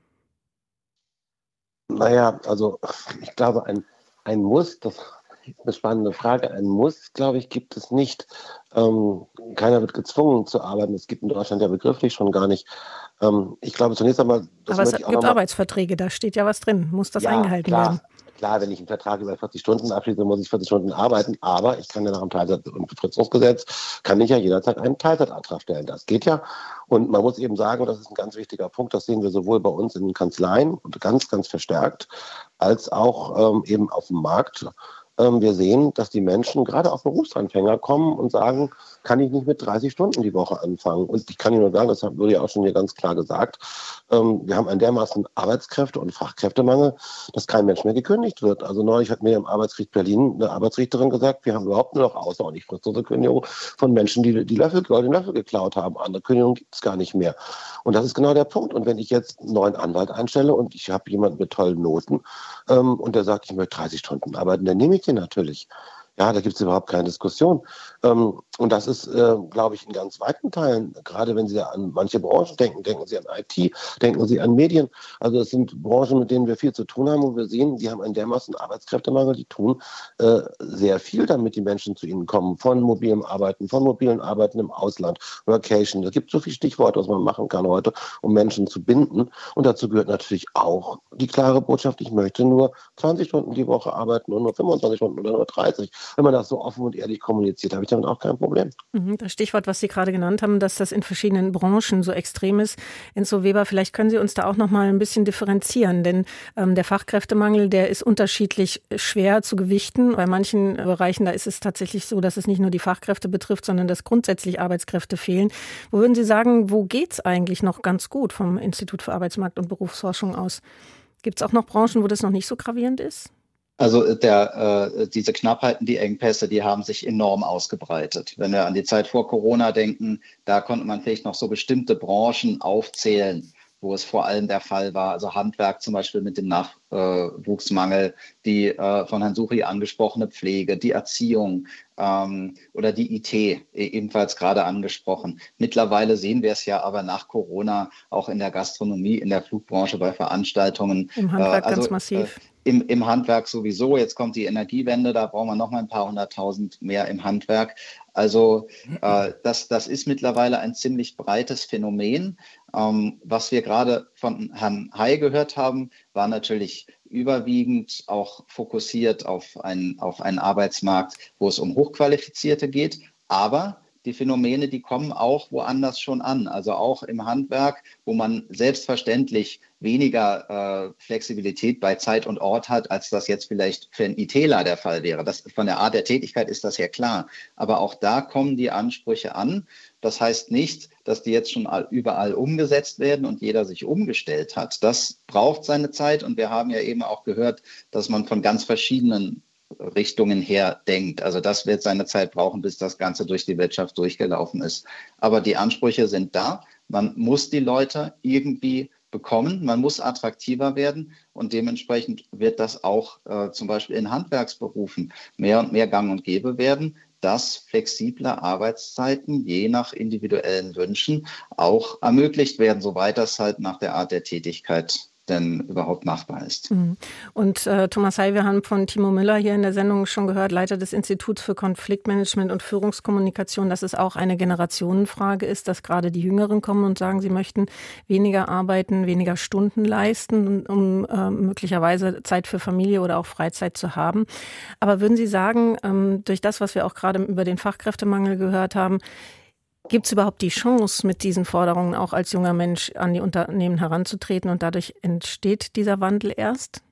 Naja, also ich glaube, ein, ein Muss, das ist eine spannende Frage. Ein Muss, glaube ich, gibt es nicht. Ähm, keiner wird gezwungen zu arbeiten. Es gibt in Deutschland ja begrifflich schon gar nicht. Ähm, ich glaube zunächst einmal... Das Aber es möchte ich auch gibt noch mal- Arbeitsverträge, da steht ja was drin. Muss das Ja, eingehalten klar. werden? Klar, wenn ich einen Vertrag über vierzig Stunden abschließe, muss ich vierzig Stunden arbeiten, aber ich kann ja nach dem Teilzeit- und Befristungsgesetz, kann ich ja jederzeit einen Teilzeitantrag stellen. Das geht ja. Und man muss eben sagen, das ist ein ganz wichtiger Punkt, das sehen wir sowohl bei uns in den Kanzleien und ganz, ganz verstärkt, als auch ähm, eben auf dem Markt. Ähm, wir sehen, dass die Menschen, gerade auch Berufsanfänger, kommen und sagen, kann ich nicht mit dreißig Stunden die Woche anfangen. Und ich kann Ihnen nur sagen, das wurde ja auch schon hier ganz klar gesagt, ähm, wir haben einen dermaßen Arbeitskräfte- und Fachkräftemangel, dass kein Mensch mehr gekündigt wird. Also neulich hat mir im Arbeitsgericht Berlin eine Arbeitsrichterin gesagt, wir haben überhaupt nur noch außerordentlich fristlose Kündigung von Menschen, die die Löffel, den Löffel geklaut haben. Andere Kündigungen gibt es gar nicht mehr. Und das ist genau der Punkt. Und wenn ich jetzt einen neuen Anwalt einstelle und ich habe jemanden mit tollen Noten ähm, und der sagt, ich möchte dreißig Stunden arbeiten, dann nehme ich den natürlich. Ja, da gibt es überhaupt keine Diskussion. Ähm, und das ist, äh, glaube ich, in ganz weiten Teilen, gerade wenn Sie an manche Branchen denken, denken Sie an I T, denken Sie an Medien. Also es sind Branchen, mit denen wir viel zu tun haben, wo wir sehen, die haben einen dermaßen Arbeitskräftemangel, die tun äh, sehr viel, damit die Menschen zu ihnen kommen. Von mobilem Arbeiten, von mobilen Arbeiten im Ausland, Workation. Es gibt so viele Stichworte, was man machen kann heute, um Menschen zu binden. Und dazu gehört natürlich auch die klare Botschaft, ich möchte nur zwanzig Stunden die Woche arbeiten und nur fünfundzwanzig Stunden oder nur dreißig. Wenn man das so offen und ehrlich kommuniziert, habe ich damit auch kein Problem. Mhm, das Stichwort, was Sie gerade genannt haben, dass das in verschiedenen Branchen so extrem ist. Enzo Weber, vielleicht können Sie uns da auch noch mal ein bisschen differenzieren, denn ähm, der Fachkräftemangel, der ist unterschiedlich schwer zu gewichten. Bei manchen Bereichen, da ist es tatsächlich so, dass es nicht nur die Fachkräfte betrifft, sondern dass grundsätzlich Arbeitskräfte fehlen. Wo würden Sie sagen, wo geht es eigentlich noch ganz gut vom Institut für Arbeitsmarkt und Berufsforschung aus? Gibt es auch noch Branchen, wo das noch nicht so gravierend ist? Also der, äh, diese Knappheiten, die Engpässe, die haben sich enorm ausgebreitet. Wenn wir an die Zeit vor Corona denken, da konnte man vielleicht noch so bestimmte Branchen aufzählen, wo es vor allem der Fall war. Also Handwerk zum Beispiel mit dem Nachwuchsmangel, die äh, von Herrn Suchi angesprochene Pflege, die Erziehung ähm, oder die I T, ebenfalls gerade angesprochen. Mittlerweile sehen wir es ja aber nach Corona auch in der Gastronomie, in der Flugbranche, bei Veranstaltungen. Im Handwerk äh, also, ganz massiv. Äh, Im, Im Handwerk sowieso. Jetzt kommt die Energiewende, da brauchen wir noch mal ein paar hunderttausend mehr im Handwerk. Also äh, das, das ist mittlerweile ein ziemlich breites Phänomen. Ähm, was wir gerade von Herrn Hay gehört haben, war natürlich überwiegend auch fokussiert auf einen, auf einen Arbeitsmarkt, wo es um Hochqualifizierte geht. Aber die Phänomene, die kommen auch woanders schon an. Also auch im Handwerk, wo man selbstverständlich weniger äh, Flexibilität bei Zeit und Ort hat, als das jetzt vielleicht für einen ITler der Fall wäre. Das, von der Art der Tätigkeit ist das ja klar. Aber auch da kommen die Ansprüche an. Das heißt nicht, dass die jetzt schon überall umgesetzt werden und jeder sich umgestellt hat. Das braucht seine Zeit. Und wir haben ja eben auch gehört, dass man von ganz verschiedenen Richtungen her denkt. Also das wird seine Zeit brauchen, bis das Ganze durch die Wirtschaft durchgelaufen ist. Aber die Ansprüche sind da. Man muss die Leute irgendwie bekommen. Man muss attraktiver werden. Und dementsprechend wird das auch äh, zum Beispiel in Handwerksberufen mehr und mehr gang und gäbe werden, dass flexible Arbeitszeiten je nach individuellen Wünschen auch ermöglicht werden, soweit das halt nach der Art der Tätigkeit denn überhaupt machbar ist. Und äh, Thomas Hay, wir haben von Timo Müller hier in der Sendung schon gehört, Leiter des Instituts für Konfliktmanagement und Führungskommunikation, dass es auch eine Generationenfrage ist, dass gerade die Jüngeren kommen und sagen, sie möchten weniger arbeiten, weniger Stunden leisten, um äh, möglicherweise Zeit für Familie oder auch Freizeit zu haben. Aber würden Sie sagen, ähm, durch das, was wir auch gerade über den Fachkräftemangel gehört haben, gibt es überhaupt die Chance, mit diesen Forderungen auch als junger Mensch an die Unternehmen heranzutreten und dadurch entsteht dieser Wandel erst?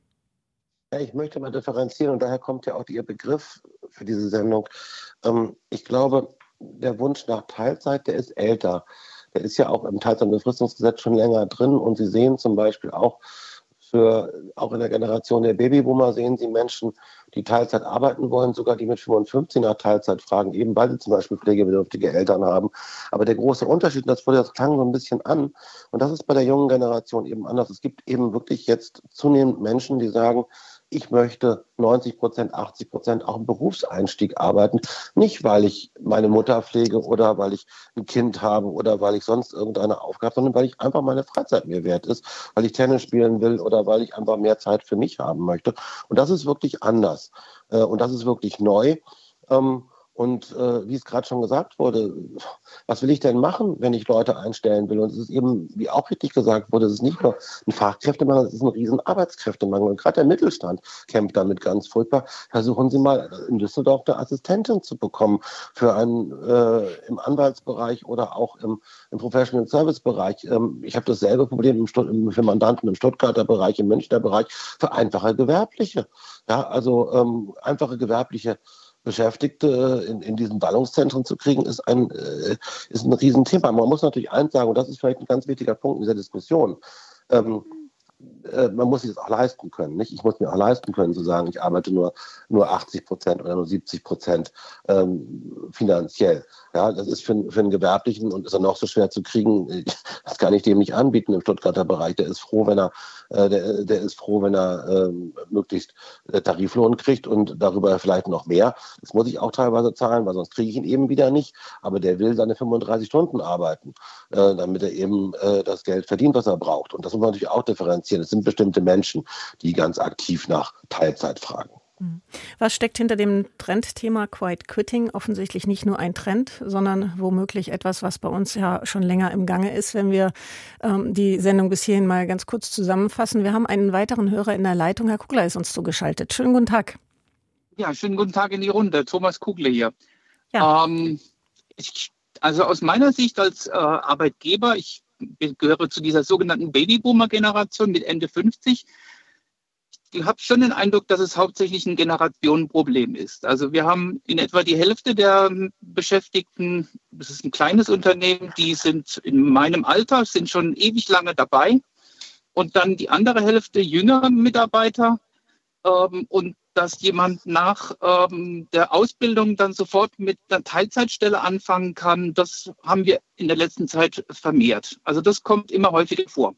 Ja, ich möchte mal differenzieren und daher kommt ja auch Ihr Begriff für diese Sendung. Ähm, ich glaube, der Wunsch nach Teilzeit, der ist älter. Der ist ja auch im Teilzeit- und Befristungsgesetz schon länger drin und Sie sehen zum Beispiel auch Für, auch in der Generation der Babyboomer sehen Sie Menschen, die Teilzeit arbeiten wollen, sogar die mit fünfundfünfzig nach Teilzeit fragen, eben weil sie zum Beispiel pflegebedürftige Eltern haben. Aber der große Unterschied, das wurde das klang so ein bisschen an, und das ist bei der jungen Generation eben anders. Es gibt eben wirklich jetzt zunehmend Menschen, die sagen, ich möchte neunzig Prozent, achtzig Prozent auch im Berufseinstieg arbeiten. Nicht, weil ich meine Mutter pflege oder weil ich ein Kind habe oder weil ich sonst irgendeine Aufgabe habe, sondern weil ich einfach meine Freizeit mir wert ist, weil ich Tennis spielen will oder weil ich einfach mehr Zeit für mich haben möchte. Und das ist wirklich anders. Und das ist wirklich neu. Und äh, wie es gerade schon gesagt wurde, was will ich denn machen, wenn ich Leute einstellen will? Und es ist eben, wie auch richtig gesagt wurde, es ist nicht nur ein Fachkräftemangel, es ist ein riesen Arbeitskräftemangel. Und gerade der Mittelstand kämpft damit ganz furchtbar. Versuchen Sie mal in Düsseldorf eine Assistentin zu bekommen für einen äh, im Anwaltsbereich oder auch im, im Professional Service Bereich. Ähm, ich habe dasselbe Problem im Stutt- für Mandanten im Stuttgarter Bereich, im Münchner Bereich, für einfache Gewerbliche. Ja, also ähm, einfache Gewerbliche Beschäftigte in, in diesen Ballungszentren zu kriegen, ist ein, äh, ist ein Riesenthema. Man muss natürlich eins sagen, und das ist vielleicht ein ganz wichtiger Punkt in dieser Diskussion, ähm, äh, man muss sich das auch leisten können. Nicht? Ich muss mir auch leisten können, zu sagen, ich arbeite nur, nur achtzig Prozent oder nur siebzig Prozent ähm, finanziell. Ja, das ist für, für einen Gewerblichen, und ist er noch so schwer zu kriegen, das kann ich dem nicht anbieten im Stuttgarter Bereich. Der ist froh, wenn er, äh, der, der ist froh, wenn er ähm, möglichst äh, Tariflohn kriegt und darüber vielleicht noch mehr. Das muss ich auch teilweise zahlen, weil sonst kriege ich ihn eben wieder nicht. Aber der will seine fünfunddreißig Stunden arbeiten, äh, damit er eben äh, das Geld verdient, was er braucht. Und das muss man natürlich auch differenzieren. Es sind bestimmte Menschen, die ganz aktiv nach Teilzeit fragen. Was steckt hinter dem Trendthema Quiet Quitting? Offensichtlich nicht nur ein Trend, sondern womöglich etwas, was bei uns ja schon länger im Gange ist, wenn wir ähm, die Sendung bis hierhin mal ganz kurz zusammenfassen. Wir haben einen weiteren Hörer in der Leitung. Herr Kugler ist uns zugeschaltet. Schönen guten Tag. Ja, schönen guten Tag in die Runde. Thomas Kugler hier. Ja. Ähm, ich, also aus meiner Sicht als äh, Arbeitgeber, ich gehöre zu dieser sogenannten Babyboomer-Generation mit Ende fünfzig. Ich habe schon den Eindruck, dass es hauptsächlich ein Generationenproblem ist. Also wir haben in etwa die Hälfte der Beschäftigten, das ist ein kleines Unternehmen, die sind in meinem Alter, sind schon ewig lange dabei. Und dann die andere Hälfte jüngere Mitarbeiter. Ähm, und dass jemand nach ähm, der Ausbildung dann sofort mit einer Teilzeitstelle anfangen kann, das haben wir in der letzten Zeit vermehrt. Also das kommt immer häufiger vor.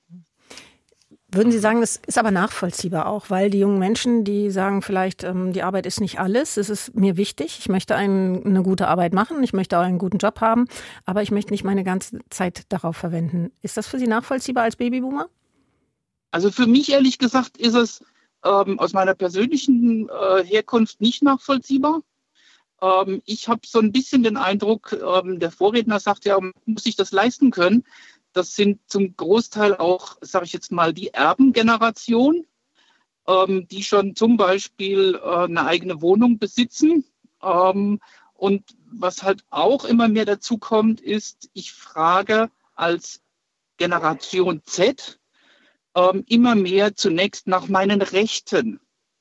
Würden Sie sagen, das ist aber nachvollziehbar auch, weil die jungen Menschen, die sagen vielleicht, ähm, die Arbeit ist nicht alles, es ist mir wichtig, ich möchte ein, eine gute Arbeit machen, ich möchte auch einen guten Job haben, aber ich möchte nicht meine ganze Zeit darauf verwenden. Ist das für Sie nachvollziehbar als Babyboomer? Also für mich ehrlich gesagt ist es ähm, aus meiner persönlichen äh, Herkunft nicht nachvollziehbar. Ähm, ich habe so ein bisschen den Eindruck, ähm, der Vorredner sagt ja, man muss sich das leisten können. Das sind zum Großteil auch, sage ich jetzt mal, die Erbengeneration, ähm, die schon zum Beispiel äh, eine eigene Wohnung besitzen. Ähm, und was halt auch immer mehr dazu kommt, ist, ich frage als Generation Z ähm, immer mehr zunächst nach meinen Rechten.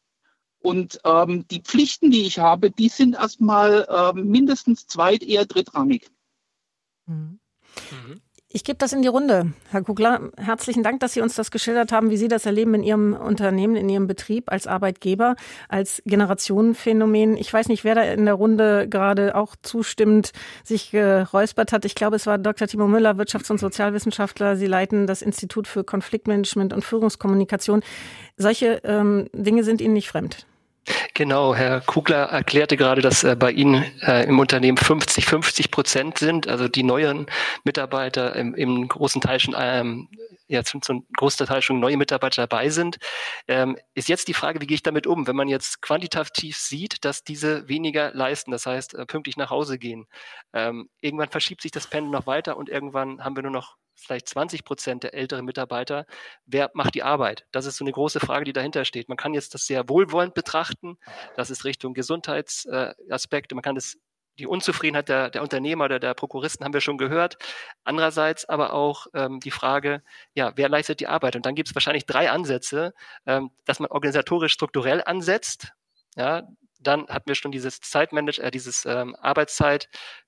Und ähm, die Pflichten, die ich habe, die sind erstmal ähm, mindestens zweit-, eher drittrangig. Mhm. Mhm. Ich gebe das in die Runde. Herr Kugler, herzlichen Dank, dass Sie uns das geschildert haben, wie Sie das erleben in Ihrem Unternehmen, in Ihrem Betrieb als Arbeitgeber, als Generationenphänomen. Ich weiß nicht, wer da in der Runde gerade auch zustimmend sich geräuspert hat. Ich glaube, es war Doktor Timo Müller, Wirtschafts- und Sozialwissenschaftler. Sie leiten das Institut für Konfliktmanagement und Führungskommunikation. Solche ähm, Dinge sind Ihnen nicht fremd. Genau, Herr Kugler erklärte gerade, dass äh, bei Ihnen äh, im Unternehmen fünfzig, fünfzig Prozent sind, also die neuen Mitarbeiter im, im großen Teil schon, ähm, ja, zum, zum großen Teil schon neue Mitarbeiter dabei sind. Ähm, ist jetzt die Frage, wie gehe ich damit um, wenn man jetzt quantitativ sieht, dass diese weniger leisten, das heißt äh, pünktlich nach Hause gehen. Ähm, irgendwann verschiebt sich das Pendel noch weiter und irgendwann haben wir nur noch vielleicht zwanzig Prozent der älteren Mitarbeiter. Wer macht die Arbeit? Das ist so eine große Frage, die dahinter steht. Man kann jetzt das sehr wohlwollend betrachten. Das ist Richtung Gesundheitsaspekte. Man kann das, die Unzufriedenheit der, der Unternehmer oder der Prokuristen haben wir schon gehört. Andererseits aber auch ähm, die Frage, ja, wer leistet die Arbeit? Und dann gibt es wahrscheinlich drei Ansätze, ähm, dass man organisatorisch strukturell ansetzt. Ja, dann hatten wir schon dieses Zeitmanagement, äh, dieses ähm, Arbeitszeit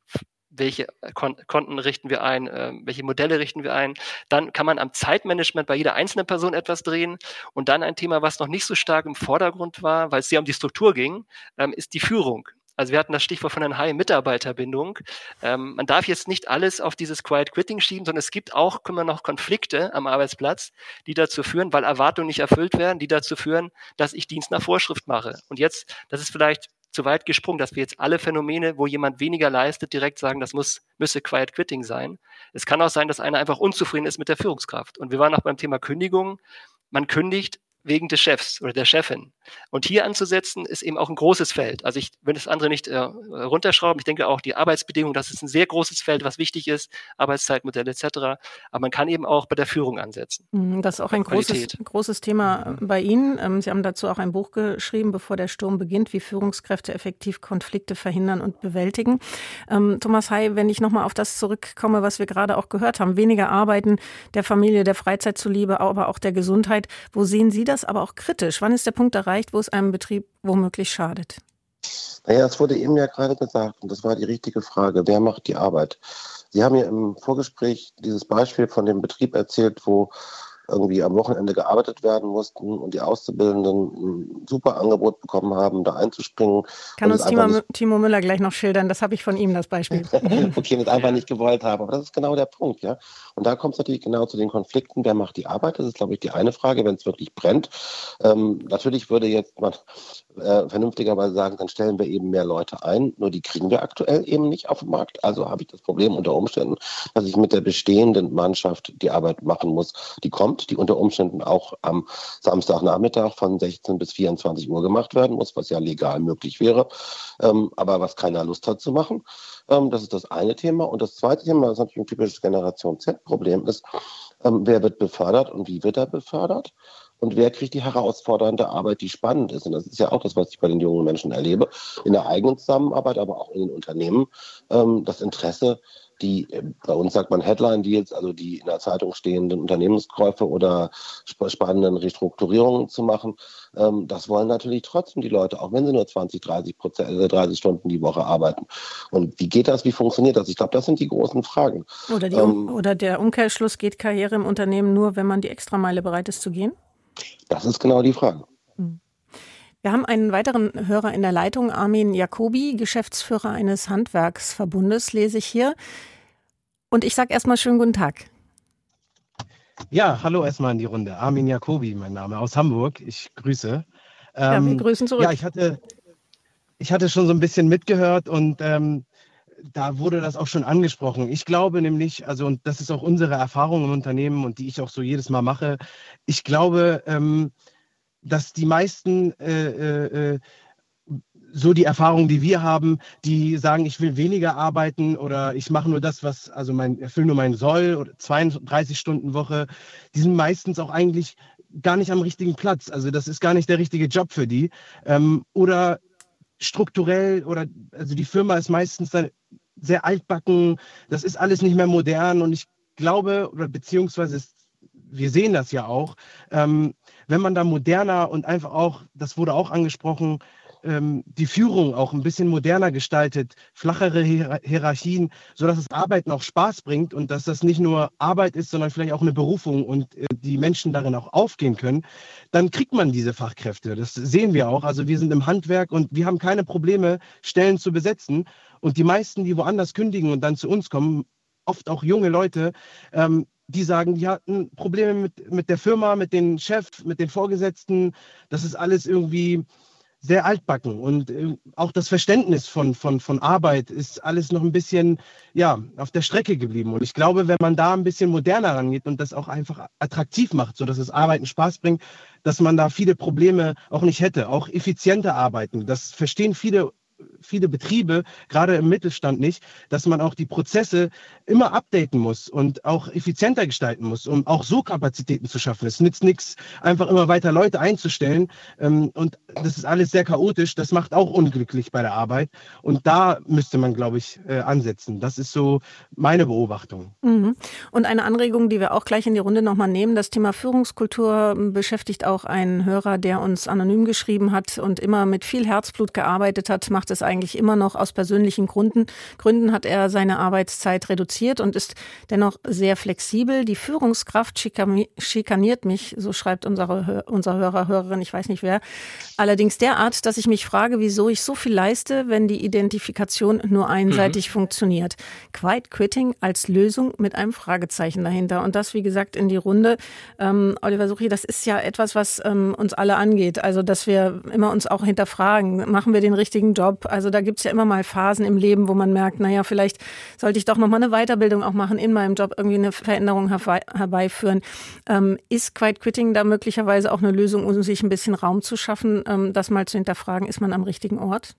welche Kon- Konten richten wir ein, äh, welche Modelle richten wir ein. Dann kann man am Zeitmanagement bei jeder einzelnen Person etwas drehen. Und dann ein Thema, was noch nicht so stark im Vordergrund war, weil es sehr um die Struktur ging, ähm, ist die Führung. Also wir hatten das Stichwort von einer High-Mitarbeiterbindung. Ähm, man darf jetzt nicht alles auf dieses Quiet Quitting schieben, sondern es gibt auch immer noch Konflikte am Arbeitsplatz, die dazu führen, weil Erwartungen nicht erfüllt werden, die dazu führen, dass ich Dienst nach Vorschrift mache. Und jetzt, das ist vielleicht zu weit gesprungen, dass wir jetzt alle Phänomene, wo jemand weniger leistet, direkt sagen, das muss, müsse Quiet Quitting sein. Es kann auch sein, dass einer einfach unzufrieden ist mit der Führungskraft. Und wir waren auch beim Thema Kündigung. Man kündigt wegen des Chefs oder der Chefin. Und hier anzusetzen, ist eben auch ein großes Feld. Also ich will das andere nicht äh, runterschrauben. Ich denke auch die Arbeitsbedingungen, das ist ein sehr großes Feld, was wichtig ist, Arbeitszeitmodelle et cetera. Aber man kann eben auch bei der Führung ansetzen. Das ist auch ein großes, großes Thema bei Ihnen. Sie haben dazu auch ein Buch geschrieben, bevor der Sturm beginnt, wie Führungskräfte effektiv Konflikte verhindern und bewältigen. Ähm, Thomas Hay, wenn ich nochmal auf das zurückkomme, was wir gerade auch gehört haben, weniger arbeiten, der Familie, der Freizeit zuliebe, aber auch der Gesundheit. Wo sehen Sie das aber auch kritisch? Wann ist der Punkt erreicht, wo es einem Betrieb womöglich schadet? Naja, es wurde eben ja gerade gesagt, und das war die richtige Frage, wer macht die Arbeit? Sie haben ja im Vorgespräch dieses Beispiel von dem Betrieb erzählt, wo irgendwie am Wochenende gearbeitet werden mussten und die Auszubildenden ein super Angebot bekommen haben, da einzuspringen. Kann uns Timo, nicht... Timo Müller gleich noch schildern, das habe ich von ihm, das Beispiel. Okay, das einfach nicht gewollt haben, aber das ist genau der Punkt, ja. Und da kommt es natürlich genau zu den Konflikten, wer macht die Arbeit, das ist, glaube ich, die eine Frage, wenn es wirklich brennt. Ähm, natürlich würde jetzt man äh, vernünftigerweise sagen, dann stellen wir eben mehr Leute ein, nur die kriegen wir aktuell eben nicht auf dem Markt. Also habe ich das Problem unter Umständen, dass ich mit der bestehenden Mannschaft die Arbeit machen muss, die kommt, die unter Umständen auch am Samstagnachmittag von sechzehn bis vierundzwanzig Uhr gemacht werden muss, was ja legal möglich wäre, ähm, aber was keiner Lust hat zu machen. Ähm, das ist das eine Thema. Und das zweite Thema, das ist natürlich ein typisches Generation-Z-Problem, ist, ähm, wer wird befördert und wie wird er befördert? Und wer kriegt die herausfordernde Arbeit, die spannend ist? Und das ist ja auch das, was ich bei den jungen Menschen erlebe, in der eigenen Zusammenarbeit, aber auch in den Unternehmen, ähm, das Interesse, die, bei uns sagt man Headline-Deals, also die in der Zeitung stehenden Unternehmenskäufe oder spannenden Restrukturierungen zu machen. Ähm, das wollen natürlich trotzdem die Leute, auch wenn sie nur zwanzig, dreißig Prozent, äh, dreißig Stunden die Woche arbeiten. Und wie geht das, wie funktioniert das? Ich glaube, das sind die großen Fragen. Oder, die, ähm, oder der Umkehrschluss, geht Karriere im Unternehmen nur, wenn man die Extrameile bereit ist zu gehen? Das ist genau die Frage. Wir haben einen weiteren Hörer in der Leitung, Armin Jacobi, Geschäftsführer eines Handwerksverbundes, lese ich hier. Und ich sage erstmal schönen guten Tag. Ja, hallo erstmal in die Runde. Armin Jacobi, mein Name, aus Hamburg. Ich grüße. Ja, ähm, wir grüßen zurück. Ja, ich hatte, ich hatte schon so ein bisschen mitgehört und ähm, da wurde das auch schon angesprochen. Ich glaube nämlich, also und das ist auch unsere Erfahrung im Unternehmen und die ich auch so jedes Mal mache, ich glaube, ähm, dass die meisten äh, äh, so die Erfahrung, die wir haben, die sagen, ich will weniger arbeiten oder ich mache nur das, was, also mein, erfülle nur mein Soll oder zweiunddreißig Stunden Woche, die sind meistens auch eigentlich gar nicht am richtigen Platz. Also das ist gar nicht der richtige Job für die. Ähm, oder strukturell oder, also die Firma ist meistens dann sehr altbacken, das ist alles nicht mehr modern und ich glaube, oder beziehungsweise ist, wir sehen das ja auch, ähm, wenn man da moderner und einfach auch, das wurde auch angesprochen, ähm, die Führung auch ein bisschen moderner gestaltet, flachere Hier- Hierarchien, sodass das Arbeiten auch Spaß bringt und dass das nicht nur Arbeit ist, sondern vielleicht auch eine Berufung und äh, die Menschen darin auch aufgehen können, dann kriegt man diese Fachkräfte. Das sehen wir auch. Also wir sind im Handwerk und wir haben keine Probleme, Stellen zu besetzen. Und die meisten, die woanders kündigen und dann zu uns kommen, oft auch junge Leute, ähm, die sagen, die hatten Probleme mit, mit der Firma, mit den Chefs, mit den Vorgesetzten. Das ist alles irgendwie sehr altbacken. Und äh, auch das Verständnis von, von, von Arbeit ist alles noch ein bisschen ja, auf der Strecke geblieben. Und ich glaube, wenn man da ein bisschen moderner rangeht und das auch einfach attraktiv macht, sodass das Arbeiten Spaß bringt, dass man da viele Probleme auch nicht hätte. Auch effizienter arbeiten. Das verstehen viele viele Betriebe, gerade im Mittelstand nicht, dass man auch die Prozesse immer updaten muss und auch effizienter gestalten muss, um auch so Kapazitäten zu schaffen. Es nützt nichts, einfach immer weiter Leute einzustellen und das ist alles sehr chaotisch. Das macht auch unglücklich bei der Arbeit und da müsste man, glaube ich, ansetzen. Das ist so meine Beobachtung. Mhm. Und eine Anregung, die wir auch gleich in die Runde nochmal nehmen, das Thema Führungskultur beschäftigt auch einen Hörer, der uns anonym geschrieben hat und immer mit viel Herzblut gearbeitet hat, macht es eigentlich immer noch aus persönlichen Gründen, Gründen hat er seine Arbeitszeit reduziert und ist dennoch sehr flexibel. Die Führungskraft schikaniert mich, so schreibt unsere, unser Hörer, Hörerin, ich weiß nicht wer, allerdings derart, dass ich mich frage, wieso ich so viel leiste, wenn die Identifikation nur einseitig mhm. funktioniert. Quiet Quitting als Lösung mit einem Fragezeichen dahinter. Und das, wie gesagt, in die Runde. Ähm, Oliver Suchy, das ist ja etwas, was ähm, uns alle angeht. Also, dass wir immer uns auch hinterfragen, machen wir den richtigen Job? Also, da gibt's ja immer mal Phasen im Leben, wo man merkt, naja, vielleicht sollte ich doch nochmal eine Weiterbildung auch machen, in meinem Job irgendwie eine Veränderung herbeiführen. Ähm, ist Quiet Quitting da möglicherweise auch eine Lösung, um sich ein bisschen Raum zu schaffen, ähm, das mal zu hinterfragen, ist man am richtigen Ort?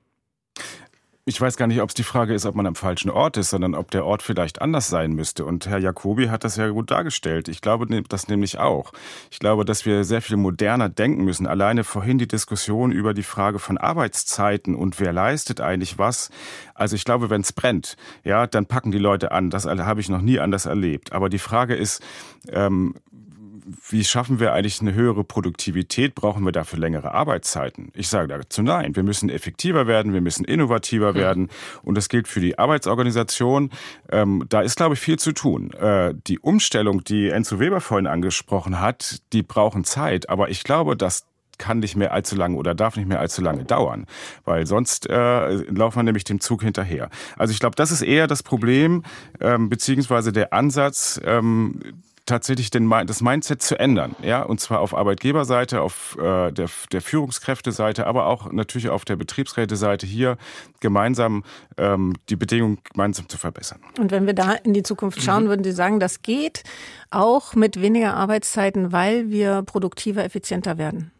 Ich weiß gar nicht, ob es die Frage ist, ob man am falschen Ort ist, sondern ob der Ort vielleicht anders sein müsste. Und Herr Jacobi hat das ja gut dargestellt. Ich glaube das nämlich auch. Ich glaube, dass wir sehr viel moderner denken müssen. Alleine vorhin die Diskussion über die Frage von Arbeitszeiten und wer leistet eigentlich was. Also ich glaube, wenn es brennt, ja, dann packen die Leute an. Das habe ich noch nie anders erlebt. Aber die Frage ist, ähm, wie schaffen wir eigentlich eine höhere Produktivität? Brauchen wir dafür längere Arbeitszeiten? Ich sage dazu nein. Wir müssen effektiver werden, wir müssen innovativer werden. Und das gilt für die Arbeitsorganisation. Ähm, da ist, glaube ich, viel zu tun. Äh, die Umstellung, die Enzo Weber vorhin angesprochen hat, die brauchen Zeit. Aber ich glaube, dass kann nicht mehr allzu lange oder darf nicht mehr allzu lange dauern, weil sonst äh, laufen wir nämlich dem Zug hinterher. Also ich glaube, das ist eher das Problem, ähm, beziehungsweise der Ansatz, ähm, tatsächlich den, das Mindset zu ändern, ja, und zwar auf Arbeitgeberseite, auf äh, der, der Führungskräfteseite, aber auch natürlich auf der Betriebsräteseite hier gemeinsam ähm, die Bedingungen gemeinsam zu verbessern. Und wenn wir da in die Zukunft schauen, mhm. würden Sie sagen, das geht auch mit weniger Arbeitszeiten, weil wir produktiver, effizienter werden?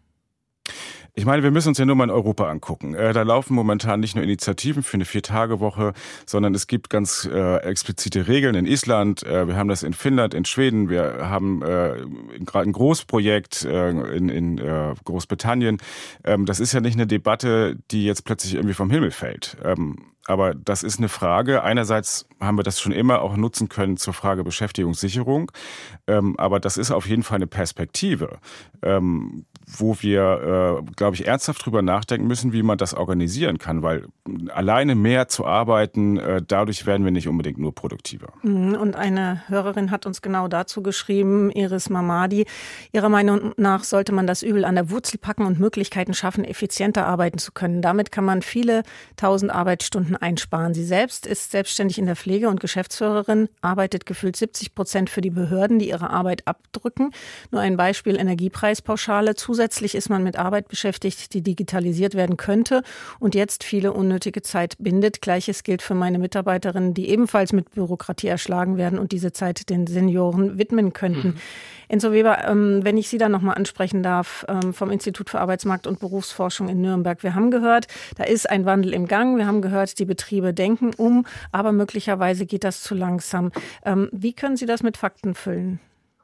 Ich meine, wir müssen uns ja nur mal in Europa angucken. Äh, da laufen momentan nicht nur Initiativen für eine Vier-Tage-Woche, sondern es gibt ganz äh, explizite Regeln in Island. Äh, wir haben das in Finnland, in Schweden. Wir haben äh, gerade ein Großprojekt äh, in, in äh, Großbritannien. Ähm, das ist ja nicht eine Debatte, die jetzt plötzlich irgendwie vom Himmel fällt. Ähm, Aber das ist eine Frage. Einerseits haben wir das schon immer auch nutzen können zur Frage Beschäftigungssicherung. Ähm, aber das ist auf jeden Fall eine Perspektive, ähm, wo wir, äh, glaube ich, ernsthaft drüber nachdenken müssen, wie man das organisieren kann. Weil alleine mehr zu arbeiten, äh, dadurch werden wir nicht unbedingt nur produktiver. Und eine Hörerin hat uns genau dazu geschrieben, Iris Mamadi. Ihrer Meinung nach sollte man das Übel an der Wurzel packen und Möglichkeiten schaffen, effizienter arbeiten zu können. Damit kann man viele tausend Arbeitsstunden einsparen. Sie selbst ist selbstständig in der Pflege und Geschäftsführerin, arbeitet gefühlt siebzig Prozent für die Behörden, die ihre Arbeit abdrücken. Nur ein Beispiel: Energiepreispauschale. Zusätzlich ist man mit Arbeit beschäftigt, die digitalisiert werden könnte und jetzt viele unnötige Zeit bindet. Gleiches gilt für meine Mitarbeiterinnen, die ebenfalls mit Bürokratie erschlagen werden und diese Zeit den Senioren widmen könnten. Mhm. Enzo Weber, ähm, wenn ich Sie da nochmal ansprechen darf, ähm, vom Institut für Arbeitsmarkt und Berufsforschung in Nürnberg. Wir haben gehört, da ist ein Wandel im Gang. Wir haben gehört, die Betriebe denken um, aber möglicherweise geht das zu langsam. Ähm, wie können Sie das mit Fakten füllen?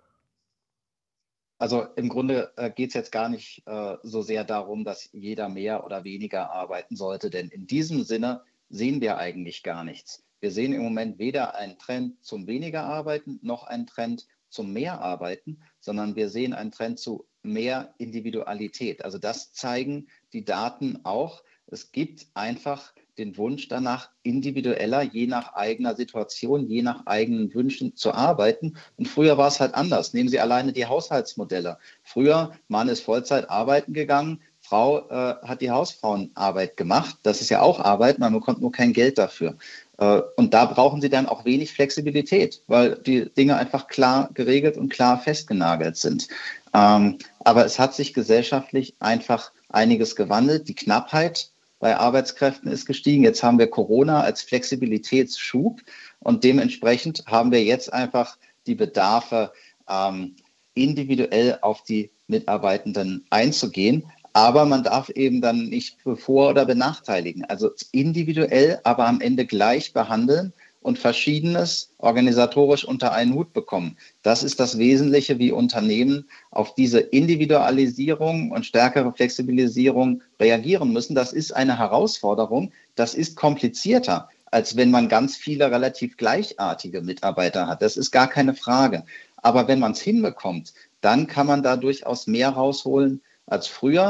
Also im Grunde äh, geht es jetzt gar nicht äh, so sehr darum, dass jeder mehr oder weniger arbeiten sollte, denn in diesem Sinne sehen wir eigentlich gar nichts. Wir sehen im Moment weder einen Trend zum weniger Arbeiten noch einen Trend zum mehr Arbeiten, sondern wir sehen einen Trend zu mehr Individualität. Also das zeigen die Daten auch. Es gibt einfach den Wunsch danach, individueller, je nach eigener Situation, je nach eigenen Wünschen zu arbeiten. Und früher war es halt anders. Nehmen Sie alleine die Haushaltsmodelle. Früher, Mann ist Vollzeit arbeiten gegangen, Frau äh, hat die Hausfrauenarbeit gemacht. Das ist ja auch Arbeit, man bekommt nur kein Geld dafür. Äh, und da brauchen Sie dann auch wenig Flexibilität, weil die Dinge einfach klar geregelt und klar festgenagelt sind. Ähm, aber es hat sich gesellschaftlich einfach einiges gewandelt. Die Knappheit bei Arbeitskräften ist gestiegen. Jetzt haben wir Corona als Flexibilitätsschub und dementsprechend haben wir jetzt einfach die Bedarfe, ähm, individuell auf die Mitarbeitenden einzugehen. Aber man darf eben dann nicht bevor- oder benachteiligen. Also individuell, aber am Ende gleich behandeln und Verschiedenes organisatorisch unter einen Hut bekommen. Das ist das Wesentliche, wie Unternehmen auf diese Individualisierung und stärkere Flexibilisierung reagieren müssen. Das ist eine Herausforderung. Das ist komplizierter, als wenn man ganz viele relativ gleichartige Mitarbeiter hat. Das ist gar keine Frage. Aber wenn man es hinbekommt, dann kann man da durchaus mehr rausholen als früher.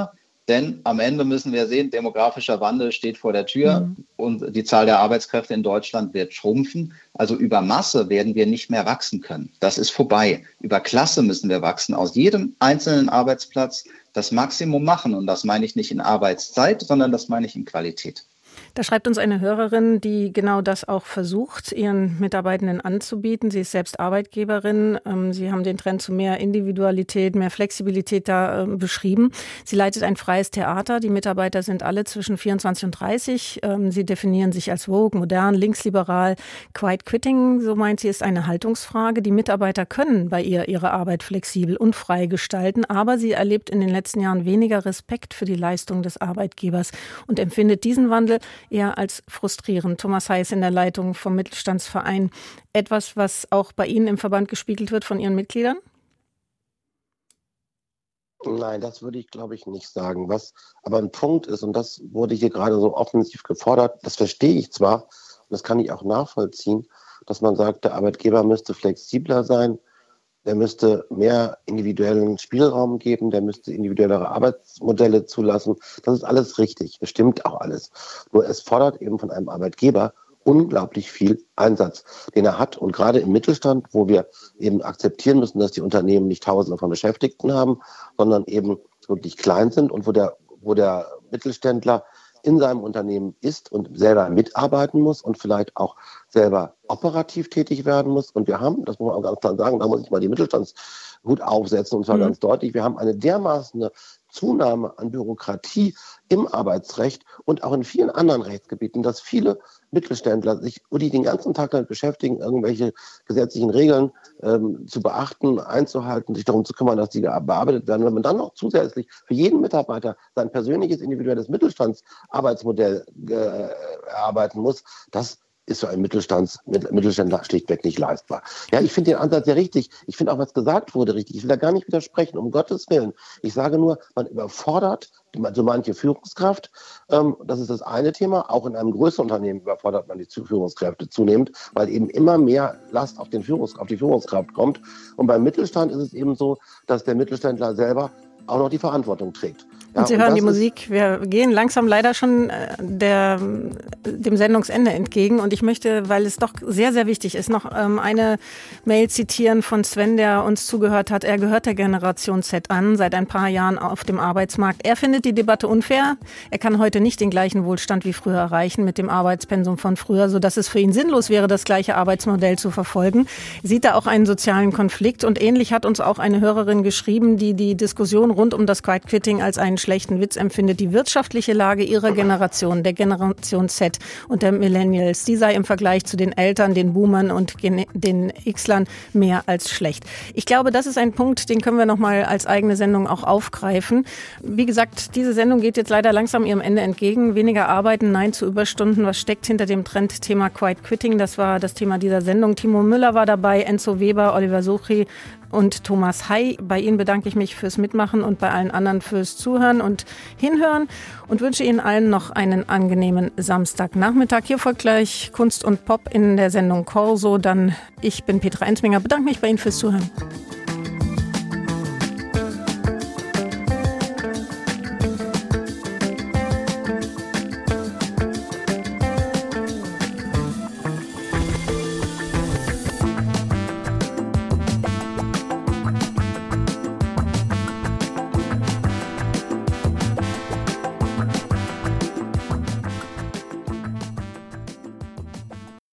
Denn am Ende müssen wir sehen, demografischer Wandel steht vor der Tür mhm. und die Zahl der Arbeitskräfte in Deutschland wird schrumpfen. Also über Masse werden wir nicht mehr wachsen können. Das ist vorbei. Über Klasse müssen wir wachsen. Aus jedem einzelnen Arbeitsplatz das Maximum machen. Und das meine ich nicht in Arbeitszeit, sondern das meine ich in Qualität. Da schreibt uns eine Hörerin, die genau das auch versucht, ihren Mitarbeitenden anzubieten. Sie ist selbst Arbeitgeberin. Sie haben den Trend zu mehr Individualität, mehr Flexibilität da beschrieben. Sie leitet ein freies Theater. Die Mitarbeiter sind alle zwischen vierundzwanzig und dreißig. Sie definieren sich als Vogue, modern, linksliberal. Quiet Quitting, so meint sie, ist eine Haltungsfrage. Die Mitarbeiter können bei ihr ihre Arbeit flexibel und frei gestalten, aber sie erlebt in den letzten Jahren weniger Respekt für die Leistung des Arbeitgebers und empfindet diesen Wandel eher als frustrierend. Thomas Heiß in der Leitung vom Mittelstandsverein. Etwas, was auch bei Ihnen im Verband gespiegelt wird von Ihren Mitgliedern? Nein, das würde ich, glaube ich, nicht sagen. Was aber ein Punkt ist, und das wurde hier gerade so offensiv gefordert, das verstehe ich zwar, und das kann ich auch nachvollziehen, dass man sagt, der Arbeitgeber müsste flexibler sein, der müsste mehr individuellen Spielraum geben, der müsste individuellere Arbeitsmodelle zulassen. Das ist alles richtig, das stimmt auch alles. Nur es fordert eben von einem Arbeitgeber unglaublich viel Einsatz, den er hat. Und gerade im Mittelstand, wo wir eben akzeptieren müssen, dass die Unternehmen nicht Tausende von Beschäftigten haben, sondern eben wirklich klein sind und wo der, wo der Mittelständler in seinem Unternehmen ist und selber mitarbeiten muss und vielleicht auch selber operativ tätig werden muss. Und wir haben, das muss man auch ganz klar sagen, da muss ich mal die Mittelstandshut aufsetzen, und zwar mhm. ganz deutlich, wir haben eine dermaßen Zunahme an Bürokratie im Arbeitsrecht und auch in vielen anderen Rechtsgebieten, dass viele Mittelständler sich, die den ganzen Tag damit beschäftigen, irgendwelche gesetzlichen Regeln ähm, zu beachten, einzuhalten, sich darum zu kümmern, dass die bearbeitet werden. Wenn man dann noch zusätzlich für jeden Mitarbeiter sein persönliches, individuelles Mittelstandsarbeitsmodell äh, erarbeiten muss, das ist für einen Mittelstands, Mittelständler schlichtweg nicht leistbar. Ja, ich finde den Ansatz ja richtig. Ich finde auch, was gesagt wurde, richtig. Ich will da gar nicht widersprechen, um Gottes Willen. Ich sage nur, man überfordert so manche Führungskraft. Ähm, das ist das eine Thema. Auch in einem größeren Unternehmen überfordert man die Führungskräfte zunehmend, weil eben immer mehr Last auf, den Führungs- auf die Führungskraft kommt. Und beim Mittelstand ist es eben so, dass der Mittelständler selber auch noch die Verantwortung trägt. Ja, und Sie hören die Musik. Wir gehen langsam leider schon der, dem Sendungsende entgegen. Und ich möchte, weil es doch sehr, sehr wichtig ist, noch eine Mail zitieren von Sven, der uns zugehört hat. Er gehört der Generation Z an, seit ein paar Jahren auf dem Arbeitsmarkt. Er findet die Debatte unfair. Er kann heute nicht den gleichen Wohlstand wie früher erreichen mit dem Arbeitspensum von früher, sodass es für ihn sinnlos wäre, das gleiche Arbeitsmodell zu verfolgen. Sieht er auch einen sozialen Konflikt. Und ähnlich hat uns auch eine Hörerin geschrieben, die die Diskussion rund um das Quiet Quitting als einen schlechten Witz empfindet. Die wirtschaftliche Lage ihrer Generation, der Generation Z und der Millennials, die sei im Vergleich zu den Eltern, den Boomern und den Xlern mehr als schlecht. Ich glaube, das ist ein Punkt, den können wir noch mal als eigene Sendung auch aufgreifen. Wie gesagt, diese Sendung geht jetzt leider langsam ihrem Ende entgegen. Weniger arbeiten, nein zu Überstunden. Was steckt hinter dem Trendthema Quiet Quitting? Das war das Thema dieser Sendung. Timo Müller war dabei, Enzo Weber, Oliver Suchy und Thomas Hay. Bei Ihnen bedanke ich mich fürs Mitmachen und bei allen anderen fürs Zuhören und Hinhören und wünsche Ihnen allen noch einen angenehmen Samstagnachmittag. Hier folgt gleich Kunst und Pop in der Sendung Corso. Dann ich bin Petra Ensminger. Bedanke mich bei Ihnen fürs Zuhören.